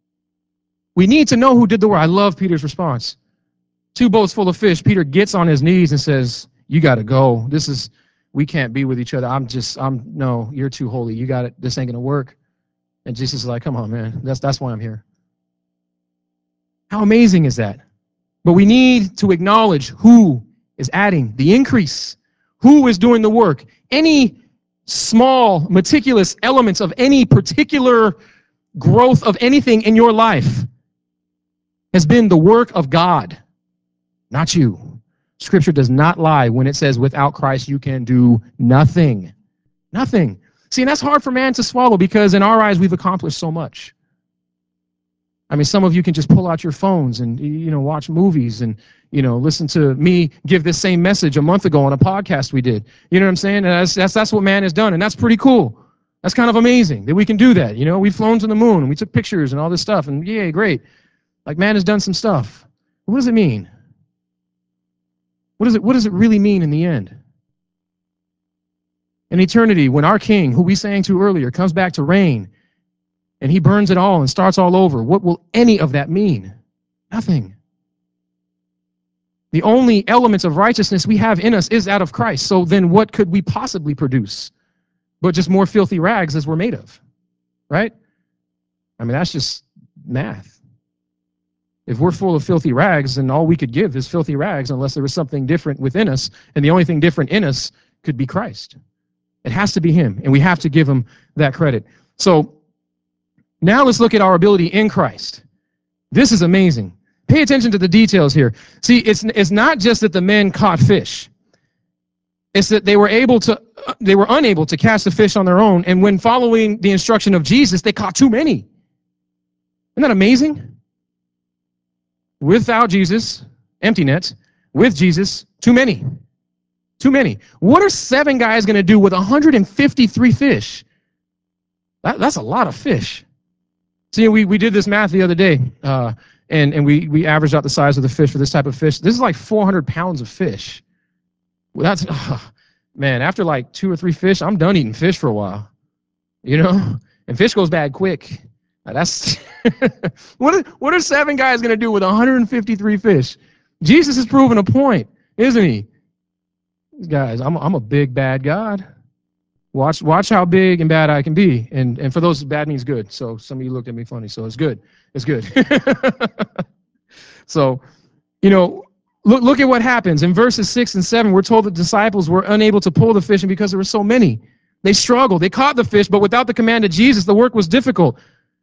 We need to know who did the work. I love Peter's response. Two boats full of fish. Peter gets on his knees and says, you got to go. This is, we can't be with each other. I'm just, I'm, no, you're too holy. You got it. This ain't going to work. And Jesus is like, come on, man. That's, that's why I'm here. How amazing is that? But we need to acknowledge who is adding the increase, who is doing the work. Any small, meticulous elements of any particular growth of anything in your life, has been the work of God, not you. Scripture does not lie when it says without Christ you can do nothing. Nothing. See, and that's hard for man to swallow because in our eyes we've accomplished so much. I mean, some of you can just pull out your phones and, you know, watch movies and, you know, listen to me give this same message a month ago on a podcast we did. You know what I'm saying? And that's, that's, that's what man has done, and that's pretty cool. That's kind of amazing that we can do that. You know, we've flown to the moon and we took pictures and all this stuff, and yeah, great. Like, man has done some stuff. What does it mean? What does it, what does it really mean in the end? In eternity, when our King, who we sang to earlier, comes back to reign, and he burns it all and starts all over, what will any of that mean? Nothing. The only elements of righteousness we have in us is out of Christ. So then what could we possibly produce but just more filthy rags as we're made of, right? I mean, that's just math. If we're full of filthy rags, then all we could give is filthy rags unless there was something different within us, and the only thing different in us could be Christ. It has to be him, and we have to give him that credit. So now let's look at our ability in Christ. This is amazing. Pay attention to the details here. See, it's, it's not just that the men caught fish. It's that they were able to, they were unable to catch the fish on their own, and when following the instruction of Jesus, they caught too many. Isn't that amazing? Without Jesus, empty nets. With Jesus, too many. Too many. What are seven guys going to do with one hundred fifty-three fish? That, that's a lot of fish. See, we, we did this math the other day, uh, and, and we, we averaged out the size of the fish for this type of fish. This is like four hundred pounds of fish. Well, that's, oh, man, after like two or three fish, I'm done eating fish for a while. You know? And fish goes bad quick. Now that's what, are, what are seven guys going to do with one hundred fifty-three fish? Jesus is proving a point, isn't he? Guys, I'm, I'm a big, bad God. Watch watch how big and bad I can be. And, and for those, bad means good. So some of you looked at me funny, so it's good. It's good. So, you know, look, look at what happens. In verses six and seven, we're told the disciples were unable to pull the fish because there were so many. They struggled. They caught the fish, but without the command of Jesus, the work was difficult.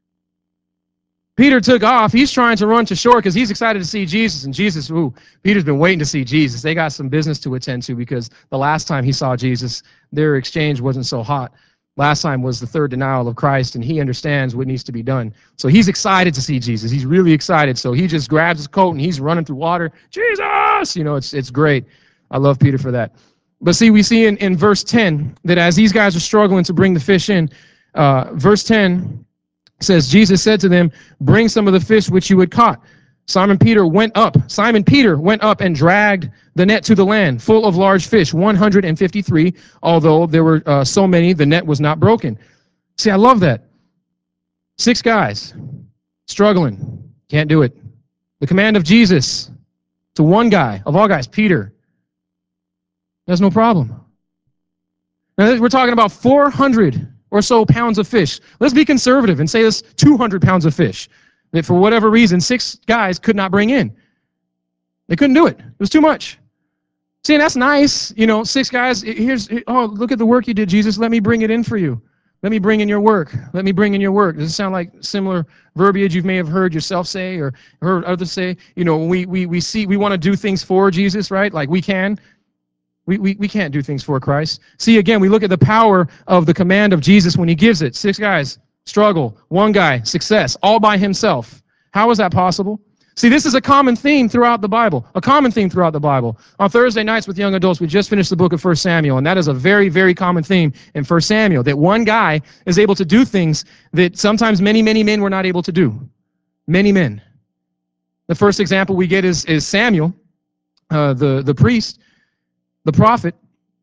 Peter took off. He's trying to run to shore because he's excited to see Jesus. And Jesus, ooh, Peter's been waiting to see Jesus. They got some business to attend to because the last time he saw Jesus, their exchange wasn't so hot. Last time was the third denial of Christ, and he understands what needs to be done. So he's excited to see Jesus. He's really excited. So he just grabs his coat and he's running through water. Jesus! You know, it's, it's great. I love Peter for that. But see, we see in, in verse ten that as these guys are struggling to bring the fish in, uh, verse ten says, Jesus said to them, bring some of the fish which you had caught. Simon Peter went up. Simon Peter went up and dragged the net to the land, full of large fish, one hundred fifty-three, although there were uh, so many, the net was not broken. See, I love that. Six guys struggling, can't do it. The command of Jesus to one guy, of all guys, Peter, there's no problem. Now, we're talking about four hundred or so pounds of fish. Let's be conservative and say this two hundred pounds of fish that for whatever reason, six guys could not bring in. They couldn't do it. It was too much. See, and that's nice. You know, six guys, here's, oh, look at the work you did, Jesus. Let me bring it in for you. Let me bring in your work. Let me bring in your work. Does it sound like similar verbiage you may have heard yourself say or heard others say? You know, we, we, we see, we want to do things for Jesus, right? Like we can. We, we, we can't do things for Christ. See, again, we look at the power of the command of Jesus when he gives it. Six guys, struggle. One guy, success, all by himself. How is that possible? See, this is a common theme throughout the Bible, a common theme throughout the Bible. On Thursday nights with young adults, we just finished the book of First Samuel, and that is a very, very common theme in First Samuel, that one guy is able to do things that sometimes many, many men were not able to do. Many men. The first example we get is, is Samuel, uh, the, the priest. The prophet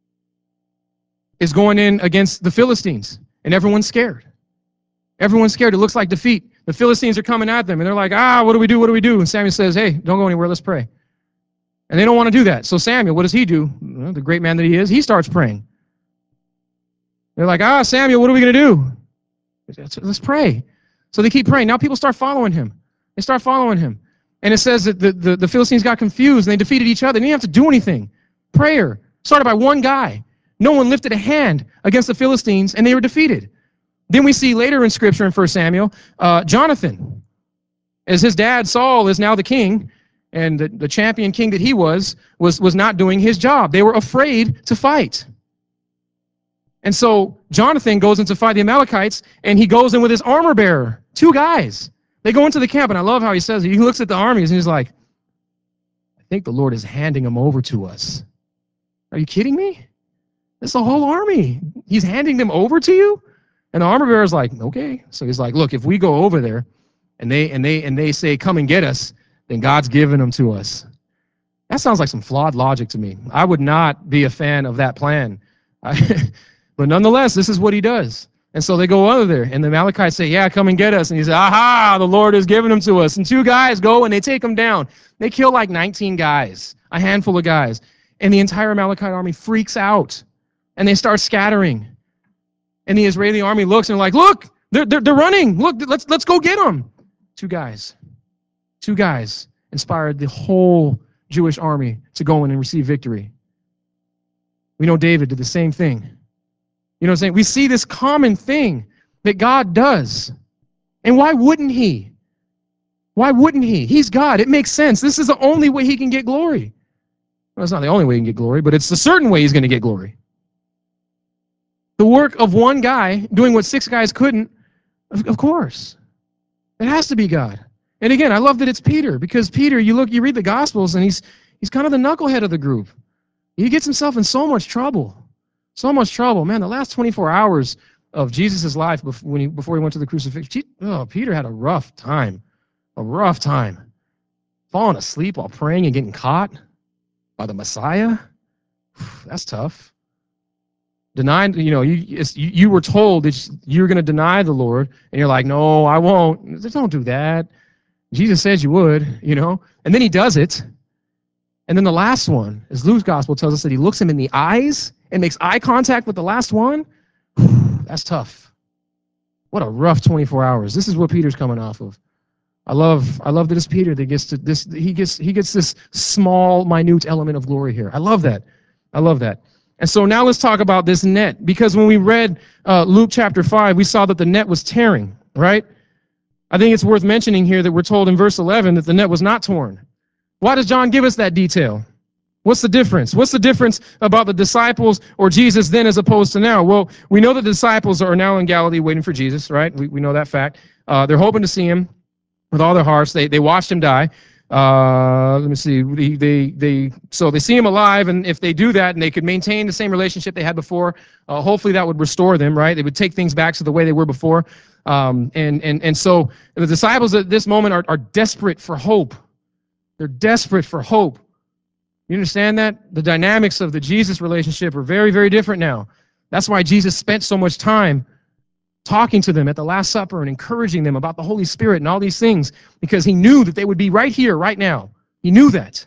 is going in against the Philistines, and everyone's scared. Everyone's scared. It looks like defeat. The Philistines are coming at them, and they're like, ah, what do we do? What do we do? And Samuel says, hey, don't go anywhere. Let's pray. And they don't want to do that. So Samuel, what does he do? Well, the great man that he is, he starts praying. They're like, ah, Samuel, what are we going to do? Let's pray. So they keep praying. Now people start following him. They start following him. And it says that the, the, the Philistines got confused, and they defeated each other. They didn't have to do anything. Prayer started by one guy. No one lifted a hand against the Philistines, and they were defeated. Then we see later in Scripture in First Samuel, uh, Jonathan. as his dad, Saul, is now the king, and the, the champion king that he was, was, was not doing his job. They were afraid to fight. And so Jonathan goes in to fight the Amalekites, and he goes in with his armor bearer, two guys. They go into the camp, and I love how he says it. He looks at the armies, and he's like, I think the Lord is handing them over to us. Are you kidding me? It's a whole army. He's handing them over to you? And the armor bearer is like, okay. So he's like, look, if we go over there, and they and they and they say, come and get us, then God's giving them to us. That sounds like some flawed logic to me. I would not be a fan of that plan. I, but nonetheless, this is what he does. And so they go over there, and the Amalekites say, yeah, come and get us. And he says, aha, the Lord has given them to us. And two guys go, and they take them down. They kill like nineteen guys, a handful of guys. And the entire Amalekite army freaks out, and they start scattering. And the Israeli army looks, and they're like, look, they're, they're, they're running. Look, let's, let's go get them. Two guys. Two guys inspired the whole Jewish army to go in and receive victory. We know David did the same thing. You know what I'm saying? We see this common thing that God does. And why wouldn't he? Why wouldn't he? He's God. It makes sense. This is the only way he can get glory. Well, it's not the only way he can get glory, but it's a certain way he's going to get glory. The work of one guy doing what six guys couldn't, of, of course. It has to be God. And again, I love that it's Peter, because Peter, you look, you read the Gospels, and he's he's kind of the knucklehead of the group. He gets himself in so much trouble. So much trouble. Man, the last twenty-four hours of Jesus' life before, when he, before he went to the crucifixion, oh, Peter had a rough time. A rough time. Falling asleep while praying and getting caught by the Messiah. That's tough. Denied, you know, you, you were told that you're going to deny the Lord, and you're like, no, I won't. Don't do that. Jesus says you would, you know, and then he does it. And then the last one, as Luke's gospel tells us that he looks him in the eyes and makes eye contact with the last one. That's tough. What a rough twenty-four hours. This is what Peter's coming off of. I love, I love that it's Peter that gets to this. He gets, he gets this small, minute element of glory here. I love that. I love that. And so now let's talk about this net, because when we read uh, Luke chapter five, we saw that the net was tearing, right? I think it's worth mentioning here that we're told in verse eleven that the net was not torn. Why does John give us that detail? What's the difference? What's the difference about the disciples or Jesus then as opposed to now? Well, we know the disciples are now in Galilee waiting for Jesus, right? We, we know that fact. Uh, they're hoping to see him with all their hearts. They, they watched him die. Uh, let me see. They, they, they, so they see him alive, and if they do that and they could maintain the same relationship they had before, uh, hopefully that would restore them, right? They would take things back to the way they were before. Um, and, and, and so the disciples at this moment are, are desperate for hope. They're desperate for hope. You understand that? The dynamics of the Jesus relationship are very, very different now. That's why Jesus spent so much time talking to them at the Last Supper and encouraging them about the Holy Spirit and all these things, because he knew that they would be right here, right now. He knew that.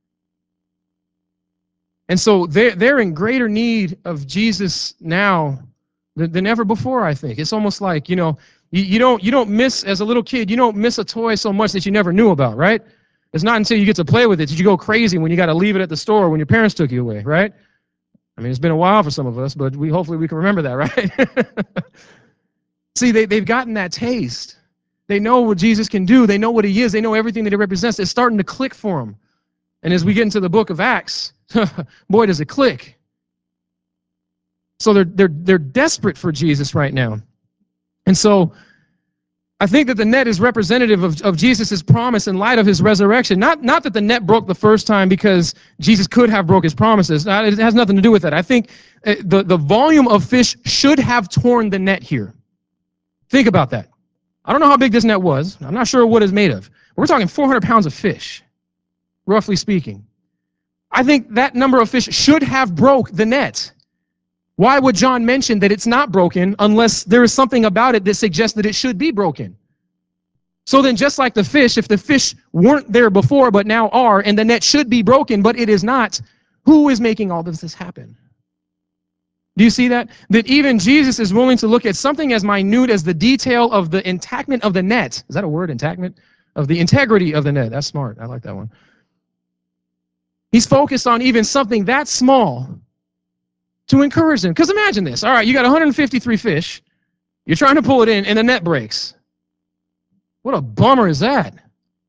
And so they're, they're in greater need of Jesus now than, than ever before, I think. It's almost like, you know, you, you don't, you don't miss, as a little kid, you don't miss a toy so much that you never knew about, right? It's not until you get to play with it that you go crazy when you got to leave it at the store when your parents took you away, right? I mean, it's been a while for some of us, but we hopefully we can remember that, right? See, they, they've gotten that taste. They know what Jesus can do. They know what he is. They know everything that he represents. It's starting to click for them. And as we get into the book of Acts, boy, does it click. So they're, they're, they're desperate for Jesus right now. And so I think that the net is representative of, of Jesus' promise in light of his resurrection. Not, not that the net broke the first time because Jesus could have broke his promises. It has nothing to do with that. I think the, the volume of fish should have torn the net here. Think about that. I don't know how big this net was. I'm not sure what it's made of. We're talking four hundred pounds of fish, roughly speaking. I think that number of fish should have broke the net. Why would John mention that it's not broken unless there is something about it that suggests that it should be broken? So then, just like the fish, if the fish weren't there before but now are, and the net should be broken but it is not, who is making all of this happen? Do you see that? That even Jesus is willing to look at something as minute as the detail of the intactment of the net. Is that a word, intactment? Of the integrity of the net. That's smart. I like that one. He's focused on even something that small to encourage them. Because imagine this. All right, you got one hundred fifty-three fish. You're trying to pull it in, and the net breaks. What a bummer is that?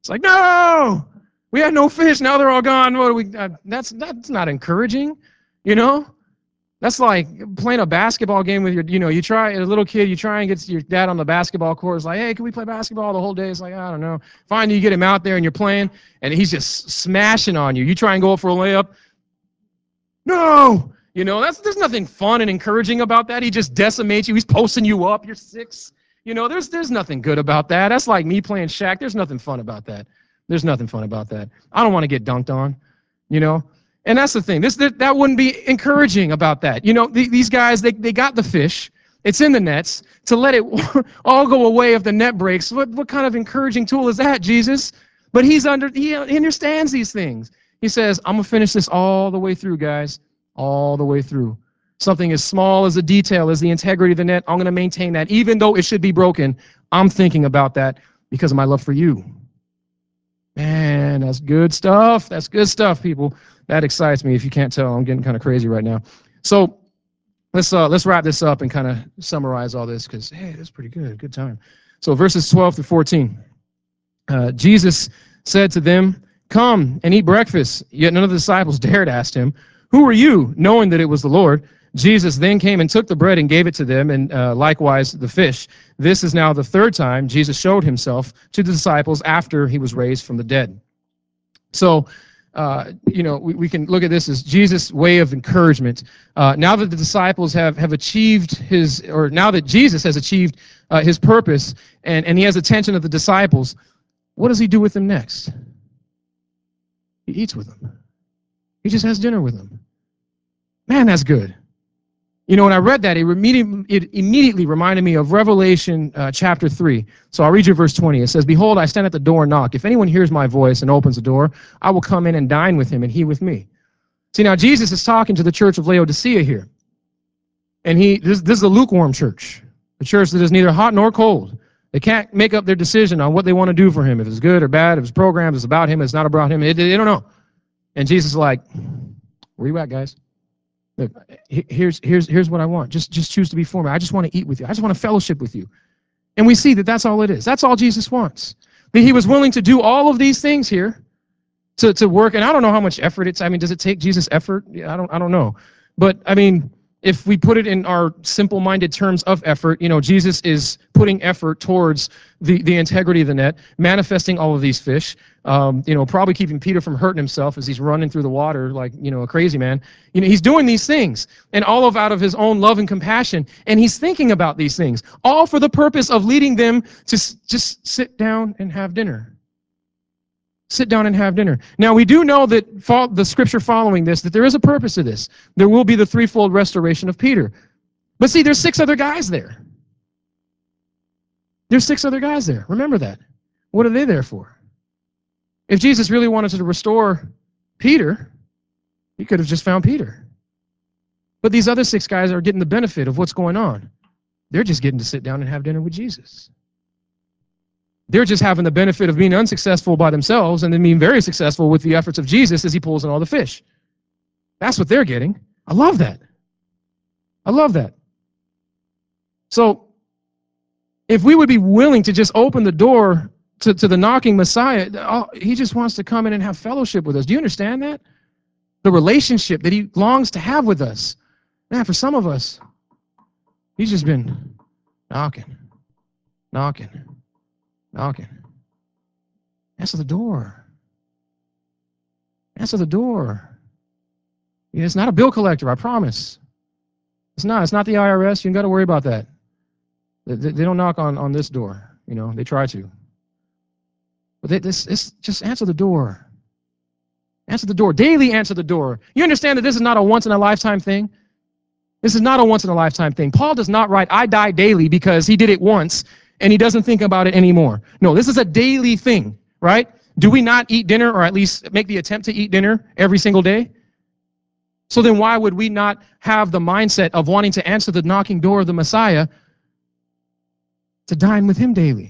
It's like, no, we had no fish. Now they're all gone. What do we? Uh, that's that's not encouraging, you know. That's like playing a basketball game with your, you know, you try, a little kid, you try and get your dad on the basketball court. It's like, hey, can we play basketball the whole day? It's like, I don't know. Finally, you get him out there and you're playing, and he's just smashing on you. You try and go for a layup. No! You know, that's there's nothing fun and encouraging about that. He just decimates you. He's posting you up. You're six. You know, there's there's nothing good about that. That's like me playing Shaq. There's nothing fun about that. There's nothing fun about that. I don't want to get dunked on, you know. And that's the thing. This that, that wouldn't be encouraging about that. You know, the, these guys, they, they got the fish. It's in the nets. To let it all go away if the net breaks, what, what kind of encouraging tool is that, Jesus? But he's under, he understands these things. He says, I'm going to finish this all the way through, guys, all the way through. Something as small as a detail as the integrity of the net, I'm going to maintain that. Even though it should be broken, I'm thinking about that because of my love for you. Man, that's good stuff. That's good stuff, people. That excites me. If you can't tell, I'm getting kind of crazy right now. So let's uh, let's wrap this up and kind of summarize all this because, hey, that's pretty good. Good time. So verses twelve through fourteen. Uh, Jesus said to them, come and eat breakfast. Yet none of the disciples dared ask him, who are you? Knowing that it was the Lord. Jesus then came and took the bread and gave it to them, and uh, likewise the fish. This is now the third time Jesus showed himself to the disciples after he was raised from the dead. So, uh, you know, we, we can look at this as Jesus' way of encouragement. Uh, now that the disciples have, have achieved his, or now that Jesus has achieved uh, his purpose, and, and he has attention of the disciples, what does he do with them next? He eats with them. He just has dinner with them. Man, that's good. You know, when I read that, it immediately, it immediately reminded me of Revelation uh, chapter three. So I'll read you verse twenty. It says, behold, I stand at the door and knock. If anyone hears my voice and opens the door, I will come in and dine with him and he with me. See, now Jesus is talking to the church of Laodicea here. And he this, this is a lukewarm church, a church that is neither hot nor cold. They can't make up their decision on what they want to do for him, if it's good or bad, if it's programmed, if it's about him, if it's not about him. They, they don't know. And Jesus is like, where you at, guys? Look, here's, here's, here's what I want. Just, just choose to be for me. I just want to eat with you. I just want to fellowship with you. And we see that that's all it is. That's all Jesus wants. That he was willing to do all of these things here to, to work. And I don't know how much effort it's, I mean, does it take Jesus effort? Yeah, I don't, I don't know. But I mean, if we put it in our simple-minded terms of effort, you know, Jesus is putting effort towards the, the integrity of the net, manifesting all of these fish, um, you know, probably keeping Peter from hurting himself as he's running through the water like, you know, a crazy man. You know, he's doing these things, and all of out of his own love and compassion, and he's thinking about these things, all for the purpose of leading them to s- just sit down and have dinner. Sit down and have dinner. Now, we do know that the scripture following this, that there is a purpose to this. There will be the threefold restoration of Peter. But see, there's six other guys there. There's six other guys there. Remember that. What are they there for? If Jesus really wanted to restore Peter, he could have just found Peter. But these other six guys are getting the benefit of what's going on. They're just getting to sit down and have dinner with Jesus. They're just having the benefit of being unsuccessful by themselves and then being very successful with the efforts of Jesus as he pulls in all the fish. That's what they're getting. I love that. I love that. So if we would be willing to just open the door to, to the knocking Messiah, oh, he just wants to come in and have fellowship with us. Do you understand that? The relationship that he longs to have with us. Man, for some of us, he's just been knocking, knocking. Knocking. Answer the door. Answer the door. Yeah, it's not a bill collector, I promise. It's not. It's not the I R S. You ain't got to worry about that. They, they don't knock on, on this door. You know, they try to. But they, this, this, just answer the door. Answer the door. Daily answer the door. You understand that this is not a once-in-a-lifetime thing? This is not a once-in-a-lifetime thing. Paul does not write, I die daily, because he did it once and he doesn't think about it anymore. No, this is a daily thing, right? Do we not eat dinner, or at least make the attempt to eat dinner every single day? So then why would we not have the mindset of wanting to answer the knocking door of the Messiah to dine with him daily?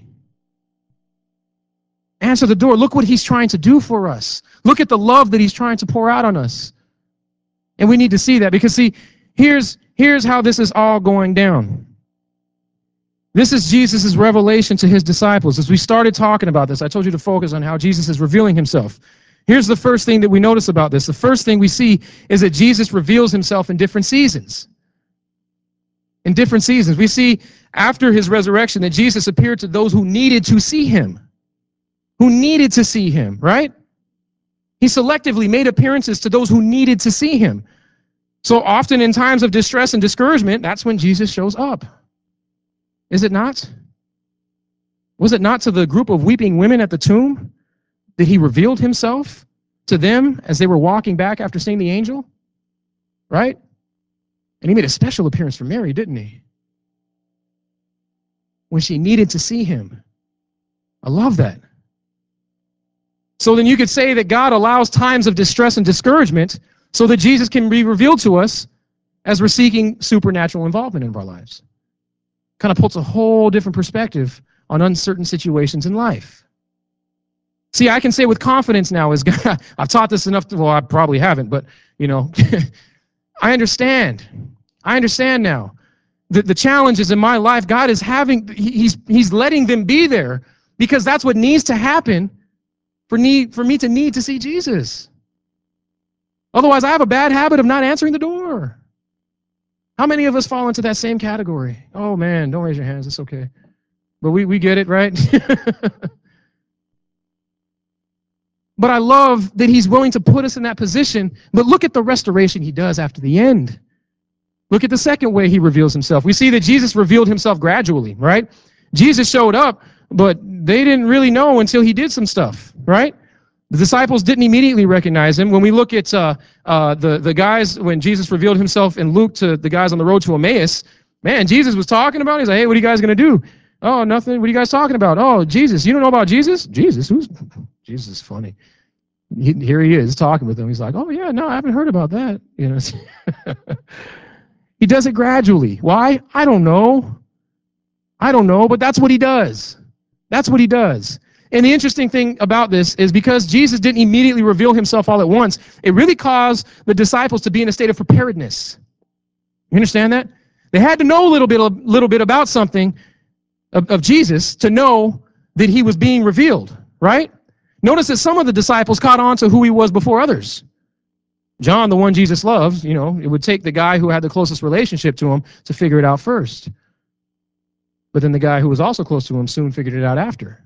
Answer the door. Look what he's trying to do for us. Look at the love that he's trying to pour out on us. And we need to see that, because see, here's, here's how this is all going down. This is Jesus' revelation to his disciples. As we started talking about this, I told you to focus on how Jesus is revealing himself. Here's the first thing that we notice about this. The first thing we see is that Jesus reveals himself in different seasons. In different seasons. We see after his resurrection that Jesus appeared to those who needed to see him. Who needed to see him, right? He selectively made appearances to those who needed to see him. So often in times of distress and discouragement, that's when Jesus shows up. Is it not? Was it not to the group of weeping women at the tomb that he revealed himself to them as they were walking back after seeing the angel? Right? And he made a special appearance for Mary, didn't he? When she needed to see him. I love that. So then you could say that God allows times of distress and discouragement so that Jesus can be revealed to us as we're seeking supernatural involvement in our lives. Kind of puts a whole different perspective on uncertain situations in life. See, I can say with confidence now, as God, I've taught this enough, to, well, I probably haven't, but, you know, I understand. I understand now. The, the challenges in my life, God is having, he's, he's letting them be there because that's what needs to happen for, need, for me to need to see Jesus. Otherwise, I have a bad habit of not answering the door. How many of us fall into that same category? Oh, man, don't raise your hands. It's okay. But we, we get it, right? But I love that he's willing to put us in that position. But look at the restoration he does after the end. Look at the second way he reveals himself. We see that Jesus revealed himself gradually, right? Jesus showed up, but they didn't really know until he did some stuff, right? The disciples didn't immediately recognize him. When we look at uh, uh, the, the guys, when Jesus revealed himself in Luke to the guys on the road to Emmaus, man, Jesus was talking about it. He's like, hey, what are you guys going to do? Oh, nothing. What are you guys talking about? Oh, Jesus. You don't know about Jesus? Jesus? Who's Jesus is funny. He, here he is talking with them. He's like, oh, yeah, no, I haven't heard about that. You know, he does it gradually. Why? I don't know. I don't know, but that's what he does. That's what he does. And the interesting thing about this is because Jesus didn't immediately reveal himself all at once, it really caused the disciples to be in a state of preparedness. You understand that? They had to know a little bit, a little bit about something of, of Jesus to know that he was being revealed, right? Notice that some of the disciples caught on to who he was before others. John, the one Jesus loves, you know, it would take the guy who had the closest relationship to him to figure it out first. But then the guy who was also close to him soon figured it out after.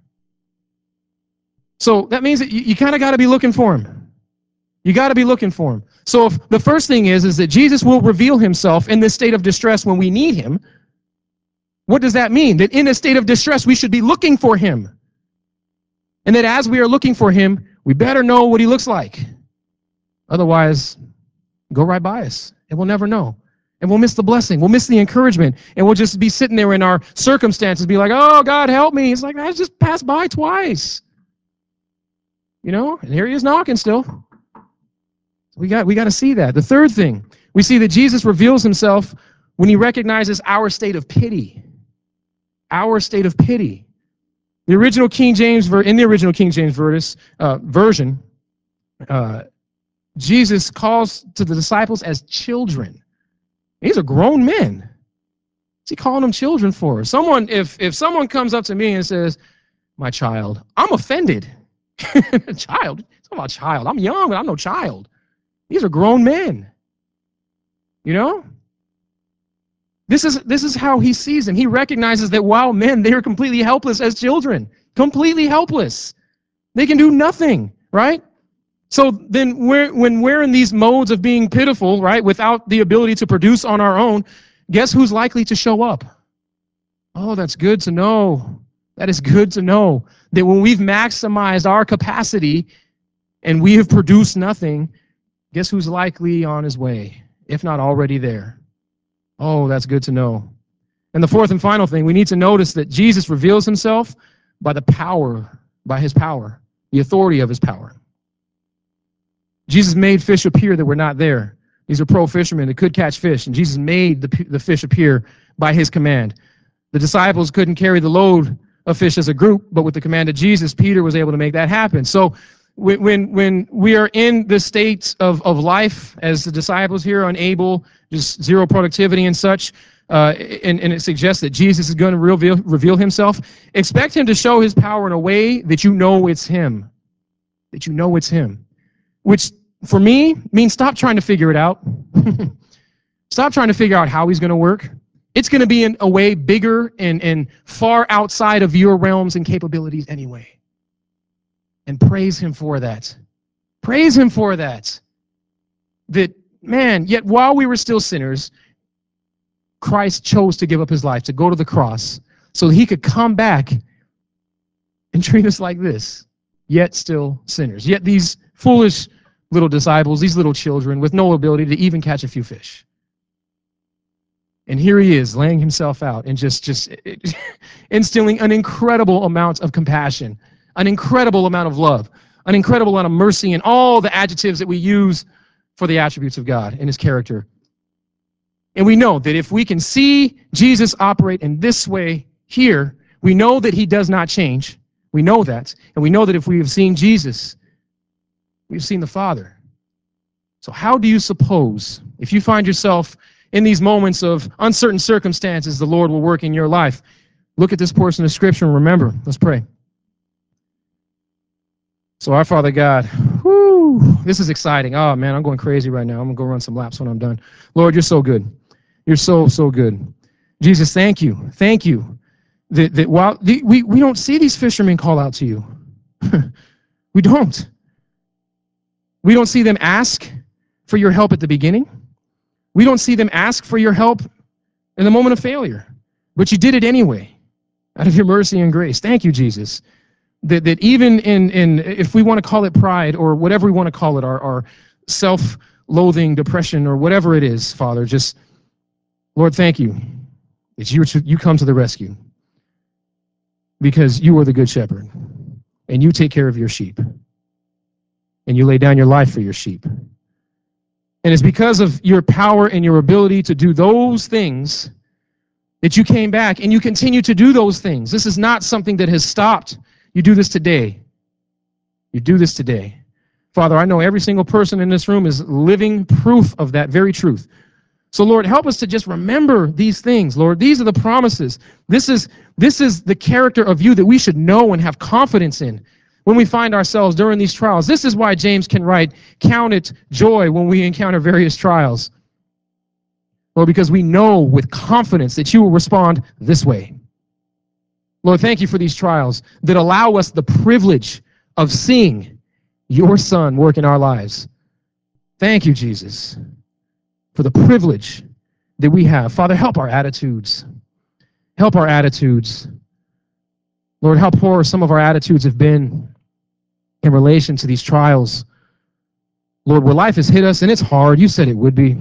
So that means that you, you kind of got to be looking for him. You got to be looking for him. So if the first thing is, is that Jesus will reveal himself in this state of distress when we need him. What does that mean? That in a state of distress, we should be looking for him. And that as we are looking for him, we better know what he looks like. Otherwise, go right by us and we'll never know. And we'll miss the blessing. We'll miss the encouragement. And we'll just be sitting there in our circumstances, be like, oh, God, help me. It's like, I just passed by twice. You know, and here he is knocking still. We got, we got to see that. The third thing, we see that Jesus reveals himself when he recognizes our state of pity. Our state of pity. The original King James, in the original King James verse, uh, version, uh, Jesus calls to the disciples as children. These are grown men. What's he calling them children for? Someone, if if someone comes up to me and says, "My child," I'm offended. Child? It's not about child. I'm young, but I'm no child. These are grown men. You know? This is this is how he sees them. He recognizes that while men, they are completely helpless as children. Completely helpless. They can do nothing, right? So then we're, when we're in these modes of being pitiful, right, without the ability to produce on our own, guess who's likely to show up? Oh, that's good to know. That is good to know. That when we've maximized our capacity and we have produced nothing, guess who's likely on his way, if not already there? Oh, that's good to know. And the fourth and final thing, we need to notice that Jesus reveals himself by the power, by his power, the authority of his power. Jesus made fish appear that were not there. These are pro fishermen that could catch fish, and Jesus made the, the fish appear by his command. The disciples couldn't carry the load of fish as a group, but with the command of Jesus, Peter was able to make that happen. So when, when, when we are in the state of, of life, as the disciples here, unable, just zero productivity and such, uh, and, and it suggests that Jesus is going to reveal, reveal himself, expect him to show his power in a way that you know it's him, that you know it's him, which for me means stop trying to figure it out. Stop trying to figure out how he's going to work. It's going to be in a way bigger and, and far outside of your realms and capabilities anyway. And praise him for that. Praise him for that. That, man, yet while we were still sinners, Christ chose to give up his life, to go to the cross, so that he could come back and treat us like this, yet still sinners. Yet these foolish little disciples, these little children with no ability to even catch a few fish. And here he is laying himself out and just, just instilling an incredible amount of compassion, an incredible amount of love, an incredible amount of mercy, and all the adjectives that we use for the attributes of God and his character. And we know that if we can see Jesus operate in this way here, we know that he does not change. We know that. And we know that if we have seen Jesus, we've seen the Father. So how do you suppose, if you find yourself in these moments of uncertain circumstances, the Lord will work in your life? Look at this portion of Scripture and remember. Let's pray. So our Father God, whoo, this is exciting. Oh, man, I'm going crazy right now. I'm going to go run some laps when I'm done. Lord, you're so good. You're so, so good. Jesus, thank you. Thank you that, that while the, we, we don't see these fishermen call out to you. We don't. We don't see them ask for your help at the beginning. We don't see them ask for your help in the moment of failure. But you did it anyway, out of your mercy and grace. Thank you, Jesus. That, that even in, in, if we want to call it pride or whatever we want to call it, our, our self-loathing, depression, or whatever it is, Father, just, Lord, thank you that you, you come to the rescue because you are the good shepherd and you take care of your sheep and you lay down your life for your sheep. And it's because of your power and your ability to do those things that you came back and you continue to do those things. This is not something that has stopped. You do this today. You do this today. Father, I know every single person in this room is living proof of that very truth. So, Lord, help us to just remember these things, Lord. These are the promises. This is, this is the character of you that we should know and have confidence in when we find ourselves during these trials. This is why James can write, count it joy when we encounter various trials. Lord, because we know with confidence that you will respond this way. Lord, thank you for these trials that allow us the privilege of seeing your Son work in our lives. Thank you, Jesus, for the privilege that we have. Father, help our attitudes. Help our attitudes. Lord, how poor some of our attitudes have been in relation to these trials. Lord, where life has hit us, and it's hard. You said it would be.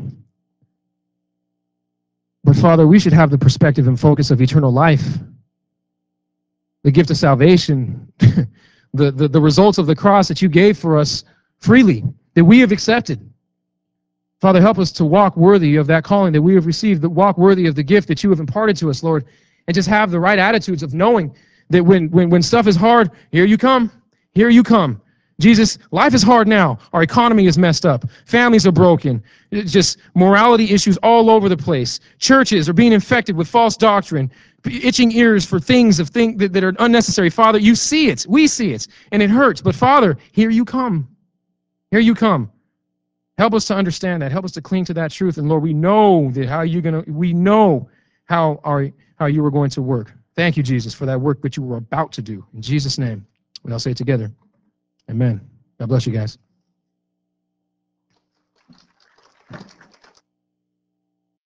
But Father, we should have the perspective and focus of eternal life, the gift of salvation, the, the, the results of the cross that you gave for us freely, that we have accepted. Father, help us to walk worthy of that calling that we have received, that walk worthy of the gift that you have imparted to us, Lord, and just have the right attitudes of knowing that when, when, when stuff is hard, here you come, here you come. Jesus, life is hard now. Our economy is messed up. Families are broken. It's just morality issues all over the place. Churches are being infected with false doctrine, itching ears for things of things that, that are unnecessary. Father, you see it. We see it. And it hurts. But Father, here you come. Here you come. Help us to understand that. Help us to cling to that truth. And Lord, we know that how you're gonna, we know how our how you were going to work. Thank you, Jesus, for that work that you were about to do. In Jesus' name. We all say it together. Amen. God bless you guys.